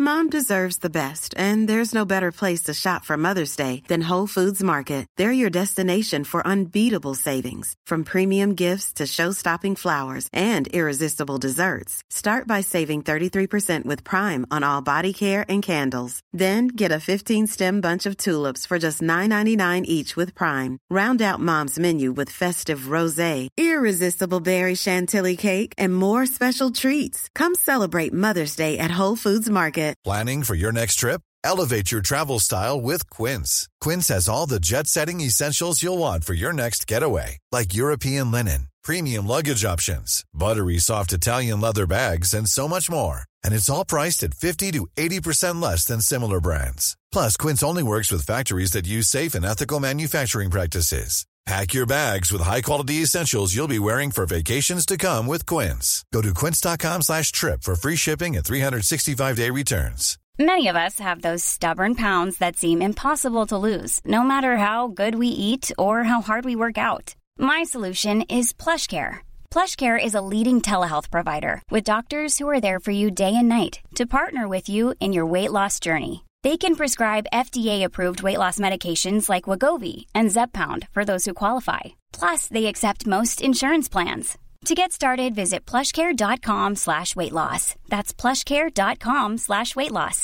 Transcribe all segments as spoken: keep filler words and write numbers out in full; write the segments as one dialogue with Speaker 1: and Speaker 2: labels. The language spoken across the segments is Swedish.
Speaker 1: Mom deserves the best, and there's no better place to shop for Mother's Day than Whole Foods Market. They're your destination for unbeatable savings, from premium gifts to show-stopping flowers and irresistible desserts. Start by saving thirty-three percent with Prime on all body care and candles. Then get a fifteen-stem bunch of tulips for just nine ninety-nine each with Prime. Round out Mom's menu with festive rosé, irresistible berry chantilly cake, and more special treats. Come celebrate Mother's Day at Whole Foods Market.
Speaker 2: Planning for your next trip? Elevate your travel style with Quince. Quince has all the jet-setting essentials you'll want for your next getaway, like European linen, premium luggage options, buttery soft Italian leather bags, and so much more. And it's all priced at fifty to eighty percent less than similar brands. Plus, Quince only works with factories that use safe and ethical manufacturing practices. Pack your bags with high-quality essentials you'll be wearing for vacations to come with Quince. Go to quince.com slash trip for free shipping and three sixty-five day returns.
Speaker 3: Many of us have those stubborn pounds that seem impossible to lose, no matter how good we eat or how hard we work out. My solution is PlushCare. PlushCare is a leading telehealth provider with doctors who are there for you day and night to partner with you in your weight loss journey. They can prescribe F D A-approved weight loss medications like Wegovy and Zepbound for those who qualify. Plus, they accept most insurance plans. To get started, visit plushcare.com slash weight loss. That's plushcare.com slash weight loss.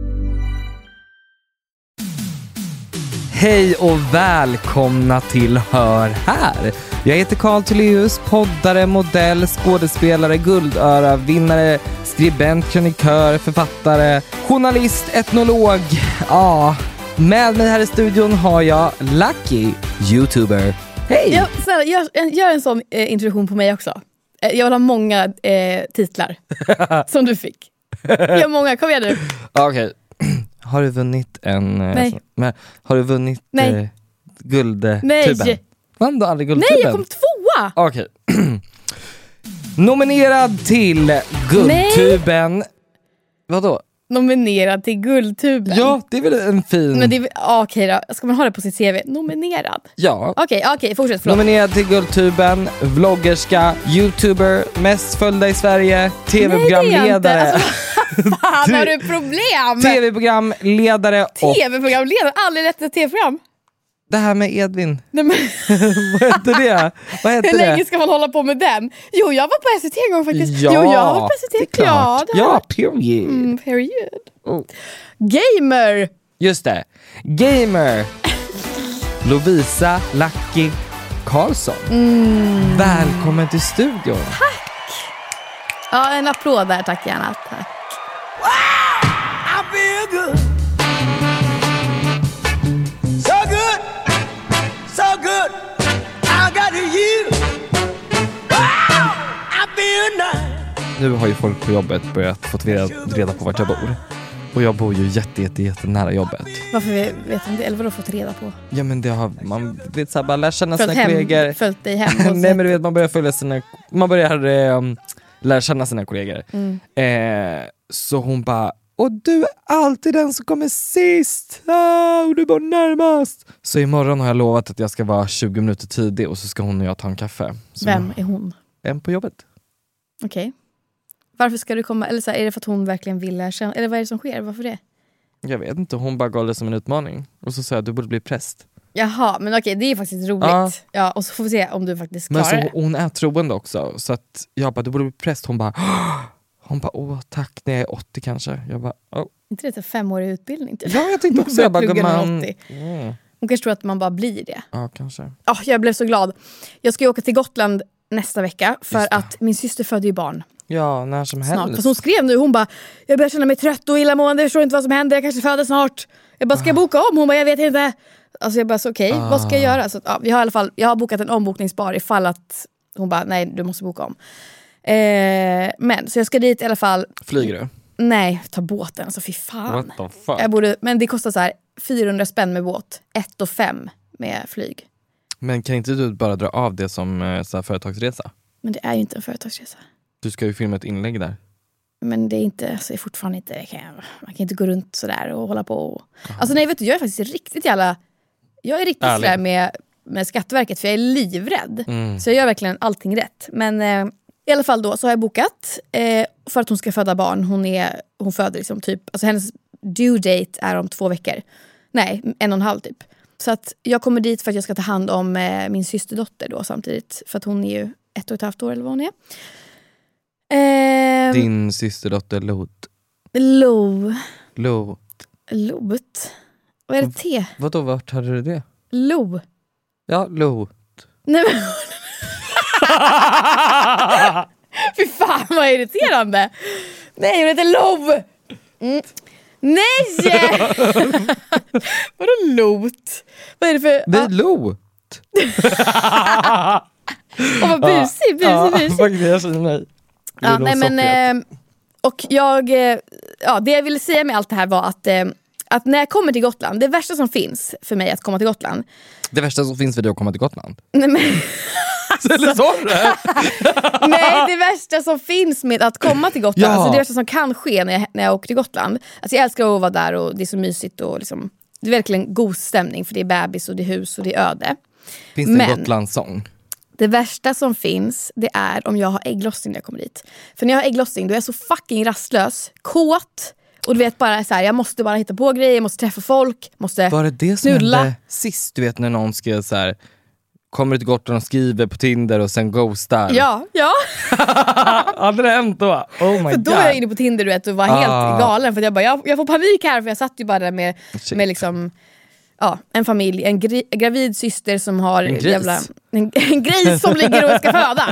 Speaker 4: Hej och välkomna till Hör här. Jag heter Carl Tullius, poddare, modell, skådespelare, guldöra, vinnare, skribent, krönikör, författare, journalist, etnolog. Ja, med mig här i studion har jag Lucky, YouTuber. Hej!
Speaker 5: Ja, snälla, gör, gör en sån eh, introduktion på mig också. Eh, jag vill ha många eh, titlar som du fick. Gör många, kom igen nu.
Speaker 4: Okej. Okay. Har du vunnit en...
Speaker 5: Nej.
Speaker 4: Så, men, har du vunnit
Speaker 5: Nej.
Speaker 4: Eh, guldtuben?
Speaker 5: Nej.
Speaker 4: Vann du aldrig guldtuben?
Speaker 5: Nej, jag kom tvåa!
Speaker 4: Okej. Okay. Nominerad till guldtuben. Nej. Vadå?
Speaker 5: Nominerad till guldtuben.
Speaker 4: Ja, det är väl en fin...
Speaker 5: Men det är, okej då, ska man ha det på sitt C V? Nominerad?
Speaker 4: Ja.
Speaker 5: Okej, okej, fortsätt, förlåt.
Speaker 4: Nominerad till guldtuben, vloggerska, YouTuber, mest följda i Sverige, tv-programledare.
Speaker 5: Nej, alltså, fan, har du problem?
Speaker 4: tv-programledare och...
Speaker 5: tv-programledare? Aldrig rätt ett tv-program.
Speaker 4: Det här med Edvin.
Speaker 5: Nej, men...
Speaker 4: Vad hette det? Vad hette
Speaker 5: Hur
Speaker 4: det?
Speaker 5: länge ska man hålla på med den? Jo, jag var på S V T en gång faktiskt.
Speaker 4: Ja,
Speaker 5: jo, jag var på S V T.
Speaker 4: det är klart.
Speaker 5: Ja,
Speaker 4: ja period.
Speaker 5: Mm, period.
Speaker 4: Oh.
Speaker 5: Gamer!
Speaker 4: Just det. Gamer. Lovisa Lucky Karlsson.
Speaker 5: Mm.
Speaker 4: Välkommen till studion.
Speaker 5: Tack. Ja, en applåd där, tack gärna. Tack.
Speaker 6: Wow! I feel good. So good. So good. I got you. Wow! I feel nice.
Speaker 4: Nu har ju folk på jobbet börjat få reda, reda på vart jag bor. Och jag bor ju jätte, jätte, jätte nära jobbet.
Speaker 5: Varför vet de det? Eller vad har du fått reda på?
Speaker 4: Ja, men det har man vet så här, bara lär känna
Speaker 5: följt
Speaker 4: sina
Speaker 5: hem,
Speaker 4: kollegor.
Speaker 5: Följt dig hem.
Speaker 4: Nej, men du vet, man börjar följa sina... Man börjar eh, lära känna sina kollegor.
Speaker 5: Mm.
Speaker 4: Eh, så hon bara... Och du är alltid den som kommer sist. Ah, och du bor närmast. Så imorgon har jag lovat att jag ska vara tjugo minuter tidig. Och så ska hon och jag ta en kaffe. Så
Speaker 5: vem är hon?
Speaker 4: En på jobbet.
Speaker 5: Okej. Okay. Varför ska du komma? Eller så här, är det för att hon verkligen vill lära känna? Eller vad är det som sker? Varför det?
Speaker 4: Jag vet inte, hon bara gav det som en utmaning. Och så sa jag, du borde bli präst.
Speaker 5: Jaha, men okej, det är faktiskt roligt. Ja. Ja, och så får vi se om du faktiskt klarar
Speaker 4: men så,
Speaker 5: det.
Speaker 4: Hon är troende också. Så att jag bara, du borde bli präst. Hon bara, hon bara, åh tack, när jag är åttio kanske. Jag bara, åh.
Speaker 5: Inte det en femårig utbildning? Typ.
Speaker 4: Ja, jag tänkte också. Jag bara, man...
Speaker 5: mm. Hon kanske tror att man bara blir det.
Speaker 4: Ja, kanske.
Speaker 5: Oh, jag blev så glad. Jag ska ju åka till Gotland nästa vecka. För att min syster födde ju barn.
Speaker 4: Ja, när som helst.
Speaker 5: Snart. Fast hon skrev nu, hon bara, jag börjar känna mig trött och illamående, jag förstår inte vad som händer, jag kanske föder snart. Jag bara, ska jag boka om? Hon bara, jag vet inte. Alltså jag bara, så okej, okay, ah. vad ska jag göra? Så, ja, vi har i alla fall, jag har bokat en ombokningsbar ifall att hon bara, nej, du måste boka om. Eh, men, så jag ska dit i alla fall.
Speaker 4: Flyger du?
Speaker 5: Nej, ta båten, alltså fy fan.
Speaker 4: What the fuck?
Speaker 5: Jag borde, men det kostar så här fyrahundra spänn med båt, ett och fem med flyg.
Speaker 4: Men kan inte du bara dra av det som så här, företagsresa?
Speaker 5: Men det är ju inte en företagsresa.
Speaker 4: Du ska ju filma ett inlägg där.
Speaker 5: Men det är inte, alltså det är fortfarande inte, kan jag, man kan inte gå runt sådär och hålla på. Och, alltså nej, vet du, jag är faktiskt riktigt jävla, jag är riktigt sådär med, med Skatteverket, för jag är livrädd. Mm. Så jag gör verkligen allting rätt. Men eh, I alla fall då så har jag bokat eh, för att hon ska föda barn. Hon, är, hon föder liksom typ, alltså hennes due date är om två veckor. Nej, en och en halv typ. Så att jag kommer dit för att jag ska ta hand om eh, min systerdotter då samtidigt. För att hon är ju ett och ett halvt år eller vad hon är. Eh,
Speaker 4: Din systerdotter Lot.
Speaker 5: Lo.
Speaker 4: Lot.
Speaker 5: Lot. Vad är det T?
Speaker 4: Vadå, vart hade du det?
Speaker 5: Lo.
Speaker 4: Ja, Lot.
Speaker 5: Nej men... Fy fan vad irriterande. Nej, hon heter Lov. Mm. Nej! Vadå Lot? Vad är det för...
Speaker 4: Det är Lot.
Speaker 5: Åh vad busig, busig, busig.
Speaker 4: Ja, faktiskt, jag känner mig.
Speaker 5: Ja, nej men... Eh, och jag... Eh, ja, det jag ville säga med allt det här var att... Eh, att när jag kommer till Gotland, det värsta som finns för mig att komma till Gotland.
Speaker 4: Det värsta som finns för dig att komma till Gotland?
Speaker 5: Nej men...
Speaker 4: Eller så det?
Speaker 5: Nej, det värsta som finns med att komma till Gotland,
Speaker 4: Ja.
Speaker 5: alltså det värsta som kan ske när jag, när jag åker till Gotland. Alltså jag älskar att vara där och det är så mysigt och liksom, det är verkligen god stämning för det är bebis och det är hus och det är öde.
Speaker 4: Finns det en
Speaker 5: Men-
Speaker 4: Gotlandssång?
Speaker 5: Det värsta som finns, det är om jag har ägglossning när jag kommer dit. För när jag har ägglossning, då är jag så fucking rastlös, kåt. Och du vet bara så här, jag måste bara hitta på grejer, jag måste träffa folk, måste
Speaker 4: Var det det som
Speaker 5: knulla.
Speaker 4: hände sist? Du vet när någon skrev så här, kommer till Gotland och skriver på Tinder och sen ghostar.
Speaker 5: Ja, ja.
Speaker 4: Hade det hänt då? Oh my
Speaker 5: För då
Speaker 4: god.
Speaker 5: var jag inne på Tinder du vet, och var helt
Speaker 4: Ah.
Speaker 5: galen. För att jag bara, jag, jag får panik här för jag satt ju bara där med,
Speaker 4: Shit.
Speaker 5: med liksom, ja, en familj, en gri, gravid syster som har
Speaker 4: En gris.
Speaker 5: jävla, en, en gris som ligger och ska föda.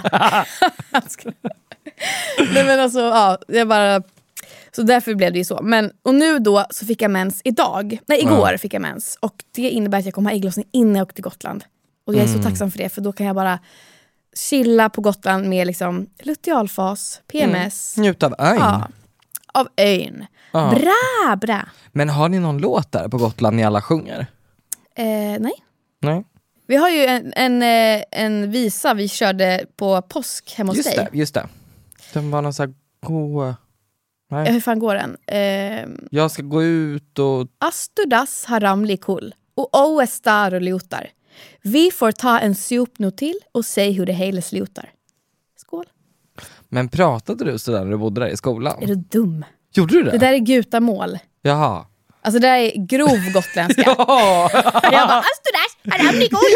Speaker 5: Nej men alltså, ja, jag bara... Så därför blev det ju så. Men, och nu då så fick jag mens idag. Nej, igår
Speaker 4: Ja.
Speaker 5: fick jag mens. Och det innebär att jag kommer ha ägglossning innan jag åker till Gotland. Och jag är
Speaker 4: Mm.
Speaker 5: så tacksam för det. För då kan jag bara chilla på Gotland med liksom lutealfas, P M S.
Speaker 4: Njut av ön.
Speaker 5: Ja, av ön.
Speaker 4: Ja.
Speaker 5: Bra, bra.
Speaker 4: Men har ni någon låt där på Gotland ni alla sjunger?
Speaker 5: Eh, nej.
Speaker 4: Nej.
Speaker 5: Vi har ju en, en, eh, en visa vi körde på påsk hemma hos
Speaker 4: Just
Speaker 5: dig.
Speaker 4: det, just det. Den var någon sån här god...
Speaker 5: Ja,
Speaker 4: Nej.
Speaker 5: hur fan går den? Eh,
Speaker 4: Jag ska gå ut och...
Speaker 5: Astudas har ramlig kull och O är star och lutar. Vi får ta en sup nu till och se hur det hela slutar. Skål.
Speaker 4: Men pratade du sådär när du bodde där i skolan?
Speaker 5: Är du dum?
Speaker 4: Gjorde du det?
Speaker 5: Det där är gutamål.
Speaker 4: Jaha.
Speaker 5: Alltså det där är grov gotländska.
Speaker 4: Ja!
Speaker 5: Jag bara, Astudas har ramlig kull.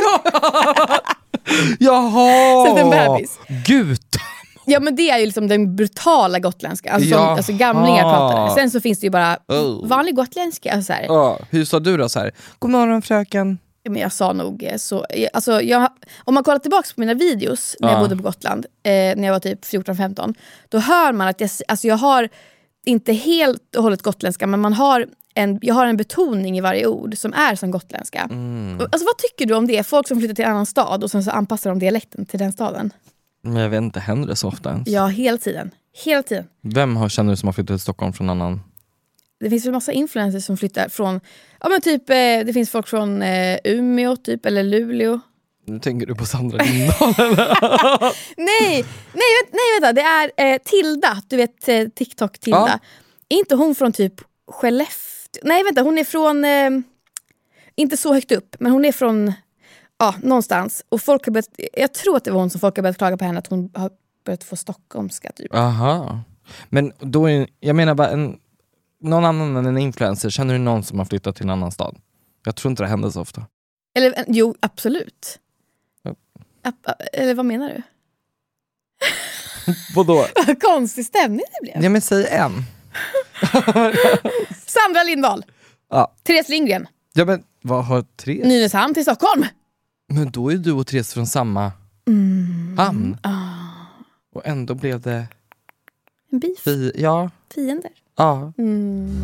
Speaker 4: Jaha!
Speaker 5: Som en bebis.
Speaker 4: Gud!
Speaker 5: Ja men det är ju liksom den brutala gotländska. Alltså, som,
Speaker 4: Jaha.
Speaker 5: alltså gamlingar pratar det. Sen så finns det ju bara
Speaker 4: Oh.
Speaker 5: vanlig gotländska. Alltså, så här.
Speaker 4: Ja, hur sa du då så här? God morgon fröken.
Speaker 5: Men jag sa nog eh, så, alltså jag, om man kollar tillbaka på mina videos när jag
Speaker 4: Ja.
Speaker 5: bodde på Gotland, eh, när jag var typ fjorton femton, då hör man att jag, alltså jag har inte helt och hållet gotländska, men man har en, jag har en betoning i varje ord som är som gotländska.
Speaker 4: Mm.
Speaker 5: Alltså vad tycker du om det? Folk som flyttar till en annan stad och sen så anpassar de dialekten till den staden.
Speaker 4: Men jag vet inte, händer det så ofta ens?
Speaker 5: Ja, hela tiden. Hela tiden.
Speaker 4: Vem har, känner du som har flyttat till Stockholm från annan?
Speaker 5: Det finns väl massa influencers som flyttar från, ja men typ, eh, det finns folk från eh, Umeå typ, eller Luleå.
Speaker 4: Nu tänker du på Sandra Lindahl eller?
Speaker 5: Nej, nej, vet, nej vänta, det är eh, Tilda, du vet eh, TikTok Tilda.
Speaker 4: Ja.
Speaker 5: Är inte hon från typ Skellefteå? Nej vänta, hon är från, eh, inte så högt upp, men hon är från, ja, någonstans. Och folk har börjat, jag tror att det var hon som folk har börjat klaga på henne, att hon har börjat få stockholmska typ.
Speaker 4: Aha. Men då är, jag menar bara en, någon annan än en influencer, känner du någon som har flyttat till en annan stad? Jag tror inte det händer så ofta.
Speaker 5: Eller eh, jo, absolut.
Speaker 4: Ja.
Speaker 5: App, eller vad menar du?
Speaker 4: Vadå?
Speaker 5: Vad konstig stämning det blev.
Speaker 4: Ja men säg en.
Speaker 5: Sandra Lindahl,
Speaker 4: Ja.
Speaker 5: Therese Lindgren,
Speaker 4: Ja men vad har Therese?
Speaker 5: Nynäshamn till Stockholm.
Speaker 4: Men då är du och Therese från samma
Speaker 5: Mm.
Speaker 4: hamn.
Speaker 5: Ah,
Speaker 4: Och ändå blev det
Speaker 5: en beef,
Speaker 4: vi, ja,
Speaker 5: fiender.
Speaker 4: ja.
Speaker 5: Mm.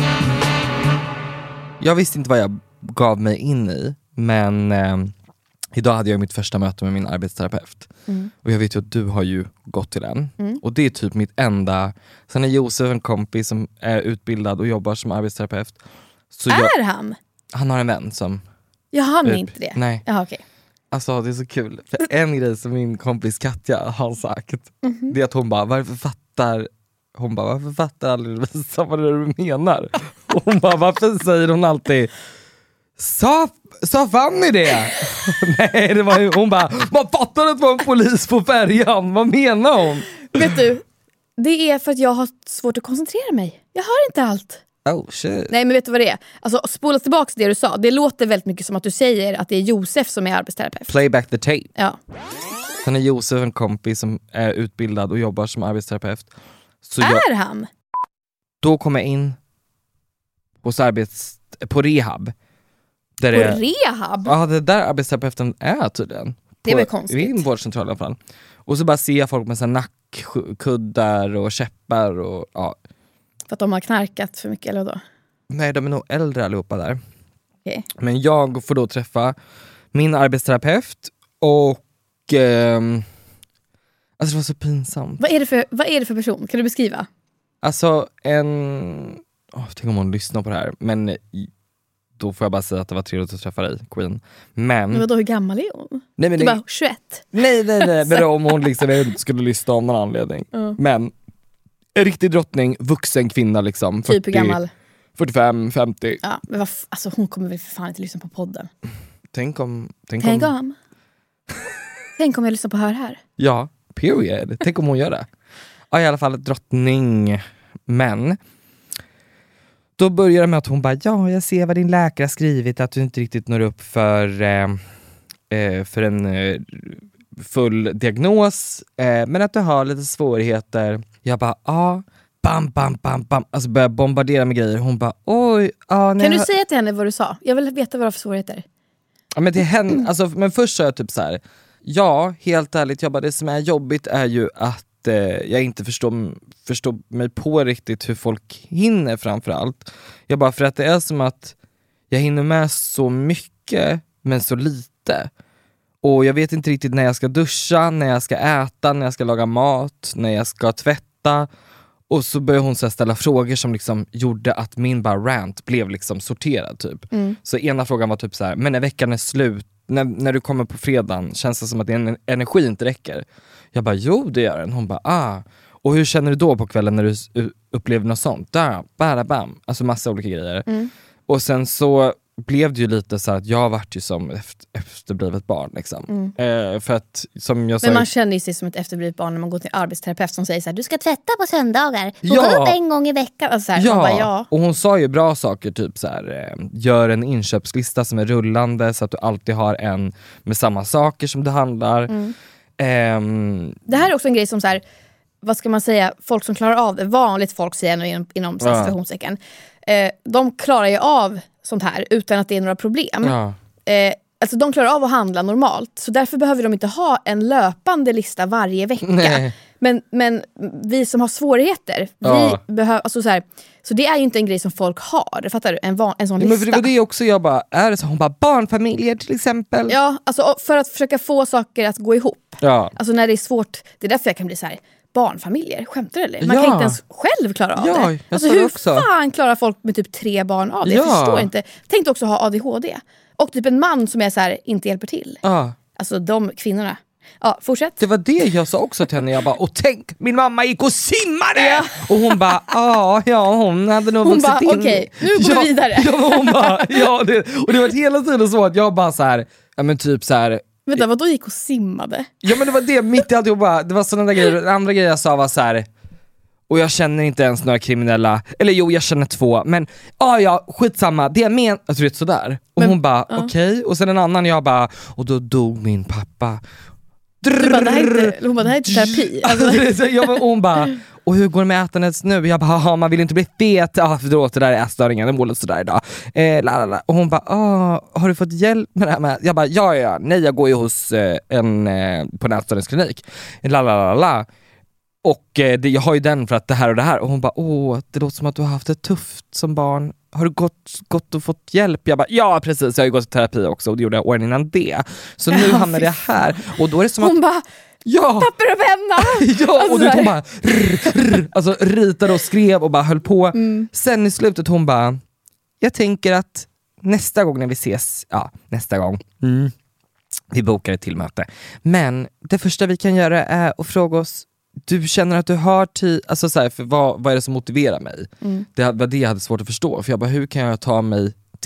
Speaker 4: Jag visste inte vad jag gav mig in i, men eh, idag hade jag mitt första möte med min arbetsterapeut.
Speaker 5: Mm.
Speaker 4: Och jag vet ju att du har ju gått till den.
Speaker 5: Mm.
Speaker 4: Och det är typ mitt enda. Sen är Josef en kompis som är utbildad och jobbar som arbetsterapeut. Så jag,
Speaker 5: Är han?
Speaker 4: han har en vän som...
Speaker 5: Jag hann
Speaker 4: Typ.
Speaker 5: inte det.
Speaker 4: Nej.
Speaker 5: Jaha, okej.
Speaker 4: Alltså det är så kul. För en grej som min kompis Katja har sagt,
Speaker 5: Mhm.
Speaker 4: det är att hon bara, varför fattar hon bara, varför fattar aldrig Lovisa vad det är du menar? Och hon bara, varför säger hon alltid Sa, sa Fanny det? Nej, det var ju, hon bara, man fattar att det var en polis på färjan. Vad menar hon?
Speaker 5: Vet du, det är för att jag har svårt att koncentrera mig. Jag hör inte allt.
Speaker 4: Oh shit.
Speaker 5: Nej, men vet du vad det är? Alltså, spola tillbaka det du sa. Det låter väldigt mycket som att du säger att det är Josef som är arbetsterapeut.
Speaker 4: Play back the tape.
Speaker 5: Ja.
Speaker 4: Sen är Josef en kompis som är utbildad och jobbar som arbetsterapeut. Så
Speaker 5: är
Speaker 4: jag,
Speaker 5: han?
Speaker 4: då kommer jag in hos arbets, på rehab. Där
Speaker 5: På
Speaker 4: är,
Speaker 5: rehab?
Speaker 4: Ja, det där arbetsterapeuten är tydligen.
Speaker 5: Det är väl
Speaker 4: på,
Speaker 5: konstigt.
Speaker 4: I en vårdcentral i alla fall. Och så bara ser jag folk med så här nackkuddar och käppar och ja.
Speaker 5: För att de har knarkat för mycket eller då?
Speaker 4: Nej, de är nog äldre allihopa där.
Speaker 5: Okay.
Speaker 4: Men jag får då träffa min arbetsterapeut och ehm, alltså det var så pinsamt.
Speaker 5: Vad är det för, vad är det för person? Kan du beskriva?
Speaker 4: Alltså en... Oh, tänk om hon lyssnar på det här. Men då får jag bara säga att det var trevligt att träffa dig, Queen. Men...
Speaker 5: Men vadå, hur gammal är hon?
Speaker 4: Nej, men
Speaker 5: du
Speaker 4: det...
Speaker 5: bara tjugoett?
Speaker 4: Nej, nej, nej. Men om hon liksom inte skulle lyssna om någon anledning.
Speaker 5: Mm.
Speaker 4: Men en riktig drottning, vuxen kvinna liksom.
Speaker 5: Typ hur gammal?
Speaker 4: fyrtiofem, femtio.
Speaker 5: Ja, men vad f- alltså, hon kommer väl för fan inte lyssna på podden.
Speaker 4: Tänk om... Tänk,
Speaker 5: Tänk
Speaker 4: om...
Speaker 5: om. Tänk om jag lyssnar på Hör här.
Speaker 4: Ja, period. Tänk om hon gör det. Ja, i alla fall drottning. Men då börjar det med att hon bara, ja, jag ser vad din läkare har skrivit, att du inte riktigt når upp för, eh, eh, för en eh, full diagnos, eh, men att du har lite svårigheter. Jag bara, ja, bam, bam, bam, bam. Alltså börjar bombardera med grejer. Hon bara, oj, ja.
Speaker 5: Kan du
Speaker 4: har...
Speaker 5: säga till henne vad du sa? Jag vill veta vad det är för svårigheter.
Speaker 4: Ja, men till henne, alltså, men först sa jag typ så här, ja, helt ärligt, jag bara, det som är jobbigt är ju att eh, jag inte förstår, förstår mig på riktigt hur folk hinner framförallt. Jag bara, för att det är som att jag hinner med så mycket men så lite. Och jag vet inte riktigt när jag ska duscha, när jag ska äta, när jag ska laga mat, när jag ska tvätta. Och så började hon så här ställa frågor som liksom gjorde att min bara rant blev liksom sorterad typ. Mm. Så ena frågan var typ så här, men när veckan är slut, när, när du kommer på fredagen, känns det som att din energi inte räcker? Jag bara, jo det gör den. Hon bara, ah. Och hur känner du då på kvällen när du upplever något sånt? Där, bara bam. Alltså massa olika grejer. Mm. Och sen så blev det ju lite så att jag varit ju som efter, efterblivet barn liksom. Mm. Eh, för att som jag sa,
Speaker 5: men man känner ju sig som ett efterblivet barn när man går till en arbetsterapeut som säger så här, du ska tvätta på söndagar. Du
Speaker 4: ja.
Speaker 5: går upp en gång i veckan. Och så här,
Speaker 4: ja.
Speaker 5: Man bara, ja.
Speaker 4: Och hon sa ju bra saker, typ så här, eh, gör en inköpslista som är rullande så att du alltid har en med samma saker som du handlar. Mm. Eh,
Speaker 5: det här är också en grej som så här, vad ska man säga, folk som klarar av det, vanligt folk säger inom, inom ja. situationstecken. Eh, de klarar ju av sånt här utan att det är några problem.
Speaker 4: Ja.
Speaker 5: Eh, alltså de klarar av att handla normalt. Så därför behöver de inte ha en löpande lista varje vecka. Men, men vi som har svårigheter,
Speaker 4: ja.
Speaker 5: vi behöver, alltså så här, så det är ju inte en grej som folk har. Fattar du? En, van, en sån
Speaker 4: ja,
Speaker 5: lista.
Speaker 4: Men för det var det också jag bara, är det så? Hon bara, barnfamiljer till exempel.
Speaker 5: Ja, alltså för att försöka få saker att gå ihop.
Speaker 4: Ja.
Speaker 5: Alltså när det är svårt, det är därför jag kan bli så här, barnfamiljer, skämtar du eller? Man
Speaker 4: ja.
Speaker 5: kan inte ens själv klara av
Speaker 4: ja,
Speaker 5: det. Alltså hur också. fan klarar folk med typ tre barn av det? Jag
Speaker 4: ja.
Speaker 5: förstår inte. Tänk också ha A D H D. Och typ en man som är så här, inte hjälper till.
Speaker 4: Ja.
Speaker 5: Alltså de kvinnorna. Ja, fortsätt.
Speaker 4: Det var det jag sa också till henne. Jag bara, och tänk, min mamma gick och simmade!
Speaker 5: Ja.
Speaker 4: Och hon bara, ja, ja, hon hade nog
Speaker 5: hon
Speaker 4: vuxit
Speaker 5: bara,
Speaker 4: in.
Speaker 5: Hon bara, okej, okay, nu går
Speaker 4: ja,
Speaker 5: vi vidare.
Speaker 4: Ja, hon bara, ja, det, och det var hela tiden så att jag bara så här, ja men typ så här.
Speaker 5: Vänta, vad då gick och simmade?
Speaker 4: Ja men det var det, mitt i alltihop bara, det var sådana där grejer. Den andra grejen jag sa var så här, och jag känner inte ens några kriminella, eller jo jag känner två, men ah, ja, skitsamma, det är men, alltså vet sådär. Och men, hon bara, ja. okej, okay. Och sen en annan jag bara, och då dog min pappa.
Speaker 5: Du bara, det här är inte, hon bara, det här är inte terapi. Alltså.
Speaker 4: Jag bara, hon bara, och hur går det med ätandet nu? Jag bara, man vill inte bli fet. Ja, förlåt, det där är ätstörningen, det målar sådär idag. Eh, lalala. Och hon bara, har du fått hjälp med det här med? Jag bara, ja, ja, nej, jag går ju hos eh, en eh, på en ätstörningsklinik. Lalala. Och eh, det, jag har ju den för att det här och det här. Och hon bara, åh, det låter som att du har haft det tufft som barn. Har du gått, gått och fått hjälp? Jag bara, ja precis, jag har ju gått i terapi också. Och det gjorde jag åren innan det. Så nu ja, hamnar jag här. Och då är det som
Speaker 5: hon
Speaker 4: att...
Speaker 5: bara,
Speaker 4: ja.
Speaker 5: tappar upp henne!
Speaker 4: Ja, alltså, och du, hon bara rr, rr, alltså, ritade och skrev och bara höll på. Mm. Sen i slutet hon bara, jag tänker att nästa gång när vi ses, ja, nästa gång, mm, vi bokar ett till möte. Men det första vi kan göra är att fråga oss, du känner att du har tid, alltså så här, för vad, vad är det som motiverar mig? Mm. Det var det jag hade svårt att förstå. För jag bara, hur kan jag ta mig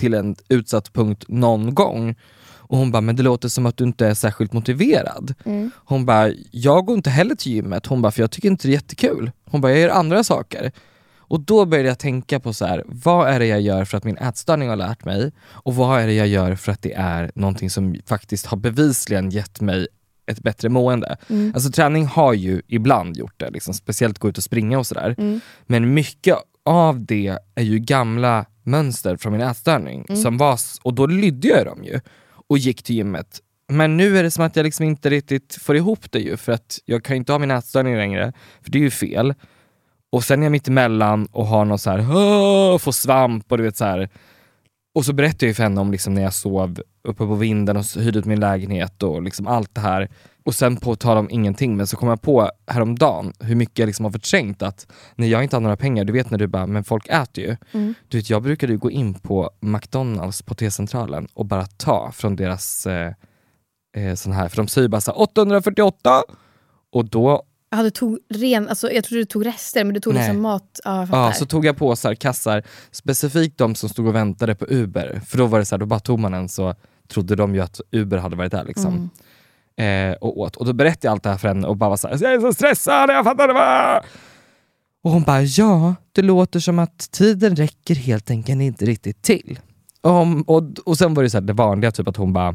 Speaker 4: till en utsatt punkt någon gång. Och hon bara, men det låter som att du inte är särskilt motiverad. Mm. Hon bara, jag går inte heller till gymmet. Hon bara, för jag tycker inte det är jättekul. Hon bara, jag gör andra saker. Och då började jag tänka på så här, vad är det jag gör för att min ätstörning har lärt mig? Och vad är det jag gör för att det är någonting som faktiskt har bevisligen gett mig ett bättre mående? Mm. Alltså träning har ju ibland gjort det, liksom, speciellt gå ut och springa och sådär. Mm. Men mycket av det är ju gamla mönster från min ätstörning. Mm. Som var, och då lydde jag dem ju. Och gick till gymmet. Men nu är det som att jag liksom inte riktigt får ihop det ju. För att jag kan inte ha min ätstörning längre. För det är ju fel. Och sen är jag mitt emellan och har någon så här, får svamp och du vet så här. Och så berättade jag ju för henne om liksom när jag sov uppe på vinden och hyrde ut min lägenhet och liksom allt det här. Och sen på tal om ingenting, men så kom jag på häromdagen hur mycket jag liksom har förträngt att när jag inte har några pengar, du vet när du bara, men folk äter ju. Mm. Du vet, jag brukade ju gå in på McDonalds på T-centralen och bara ta från deras eh, eh, sån här, för de säger bara så här, åttahundrafyrtioåtta och då
Speaker 5: Ja, du tog ren, alltså jag trodde du tog rester, men du tog Nej. liksom mat. Ja,
Speaker 4: ja, så tog jag på så här kassar, specifikt de som stod och väntade på Uber. För då var det så här, då bara tog man en så trodde de ju att Uber hade varit där liksom. Mm. Eh, och åt. Och då berättade jag allt det här för henne och bara var så här, jag är så stressad, jag fattar det va? Och hon bara, ja, det låter som att tiden räcker helt enkelt inte riktigt till. Och, och, och sen var det så här, det vanliga typ att hon bara,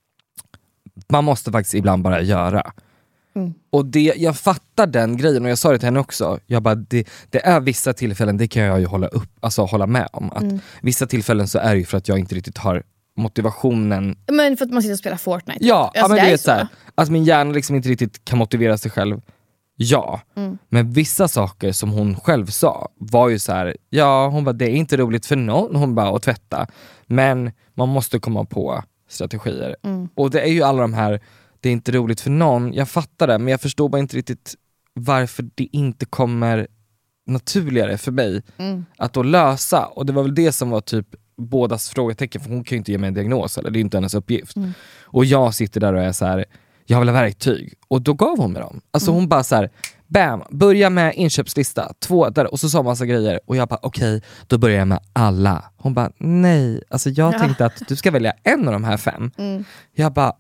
Speaker 4: man måste faktiskt ibland bara göra. Mm. Och det, jag fattar den grejen och jag sa det till henne också. Jag bara, det, det är vissa tillfällen, det kan jag ju hålla upp, alltså hålla med om. Att mm. vissa tillfällen så är det ju för att jag inte riktigt har motivationen.
Speaker 5: Men för att man sitter och spelar Fortnite.
Speaker 4: Ja,
Speaker 5: alltså,
Speaker 4: ja men
Speaker 5: det
Speaker 4: du
Speaker 5: är
Speaker 4: vet
Speaker 5: så.
Speaker 4: så här, att min hjärna liksom inte riktigt kan motivera sig själv. Ja, mm. men vissa saker som hon själv sa var ju så här, ja hon bara, det är inte roligt för någon, hon bara, att tvätta. Men man måste komma på strategier. Mm. Och det är ju alla de här, det är inte roligt för någon, jag fattar det, men jag förstår bara inte riktigt varför det inte kommer naturligare för mig mm. att då lösa. Och det var väl det som var typ bådas frågetecken, för hon kan ju inte ge mig en diagnos, eller det är inte hennes uppgift. Mm. Och jag sitter där och är så här, jag vill ha verktyg. Och då gav hon mig dem. Alltså mm. hon bara så här, bam, börja med inköpslista, två där, och så sa massa grejer. Och jag bara, okej, okay, då börjar jag med alla. Hon bara, nej, alltså jag ja. tänkte att du ska välja en av de här fem. Mm. Jag bara,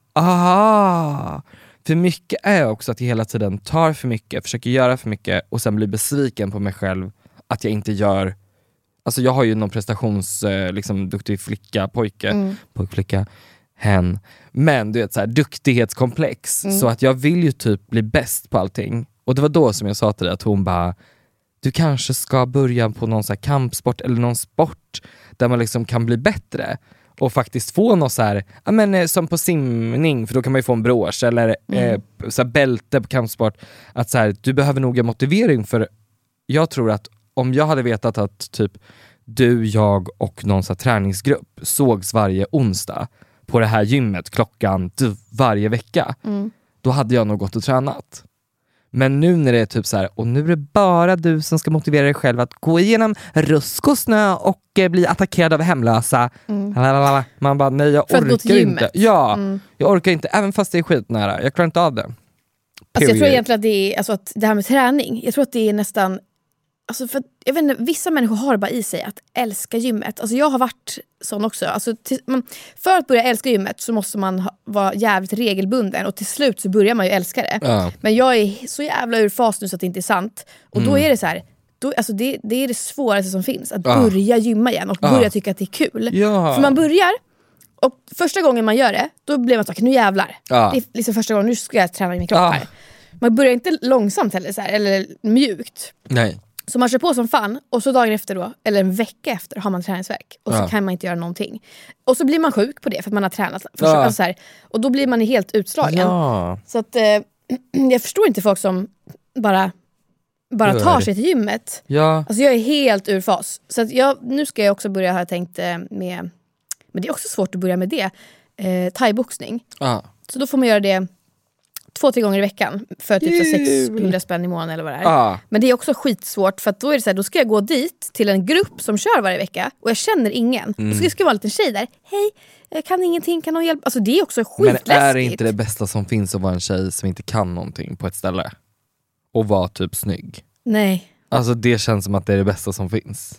Speaker 4: ah. För mycket är också att jag hela tiden tar för mycket, försöker göra för mycket och sen blir besviken på mig själv att jag inte gör. Alltså jag har ju någon prestations eh, liksom duktig flicka, pojke, mm. pojkflicka, hen. Men du vet så här, duktighetskomplex. Mm. Så att jag vill ju typ bli bäst på allting. Och det var då som jag sa till dig att hon bara, du kanske ska börja på någon så här kampsport eller någon sport där man liksom kan bli bättre. Och faktiskt få något så här, ja men som på simning, för då kan man ju få en brås eller mm. eh, så här bälte på kampsport. Att så här, du behöver nog en motivering, för jag tror att om jag hade vetat att typ du, jag och någon så här träningsgrupp sågs varje onsdag på det här gymmet klockan varje vecka, mm. då hade jag nog gått och tränat. Men nu när det är typ så här, och nu är det bara du som ska motivera dig själv att gå igenom rusk och snö och eh, bli attackerad av hemlösa. Mm. Man bara, nej jag orkar inte. Ja, mm. jag orkar inte, även fast det är skitnära. Jag klarar inte av det.
Speaker 5: Alltså, jag tror egentligen att det är, alltså att det här med träning, jag tror att det är nästan, alltså för, jag vet inte, vissa människor har bara i sig att älska gymmet. Alltså jag har varit sån också. Alltså, till, man, för att börja älska gymmet så måste man ha, vara jävligt regelbunden. Och till slut så börjar man ju älska det. Ja. Men jag är så jävla ur fas nu så att det inte är sant. Och mm. då är det så här, då, alltså det, det är det svåraste som finns. Att ja. börja gymma igen och ja. börja tycka att det är kul. Ja. För man börjar, och första gången man gör det, då blir man så här, nu jävlar. Ja. Det är liksom första gången, nu ska jag träna i min kropp ja. här. Man börjar inte långsamt heller, så här, eller mjukt.
Speaker 4: Nej.
Speaker 5: Så man kör på som fan, och så dagen efter då, eller en vecka efter, har man träningsvärk. Och så ja. kan man inte göra någonting. Och så blir man sjuk på det för att man har tränat. Ja. Alltså så här, och då blir man helt utslagen. Ja. Så att eh, jag förstår inte folk som bara, bara tar sig till gymmet.
Speaker 4: Ja.
Speaker 5: Alltså jag är helt ur fas. Så att jag, nu ska jag också börja, har jag tänkt, eh, med, men det är också svårt att börja med det. Eh, thai-boxning. Ja. Så då får man göra det två, tre gånger i veckan för typ sexhundra spänn i månaden eller vad det är. Ah. Men det är också skitsvårt, för att då är det så här, då ska jag gå dit till en grupp som kör varje vecka och jag känner ingen. Mm. Och så ska jag vara en liten tjej där. Hej, jag kan ingenting, kan någon hjälpa? Alltså det är också skitläskigt.
Speaker 4: Men är det inte det bästa som finns att vara en tjej som inte kan någonting på ett ställe? Och vara typ snygg?
Speaker 5: Nej.
Speaker 4: Alltså det känns som att det är det bästa som finns.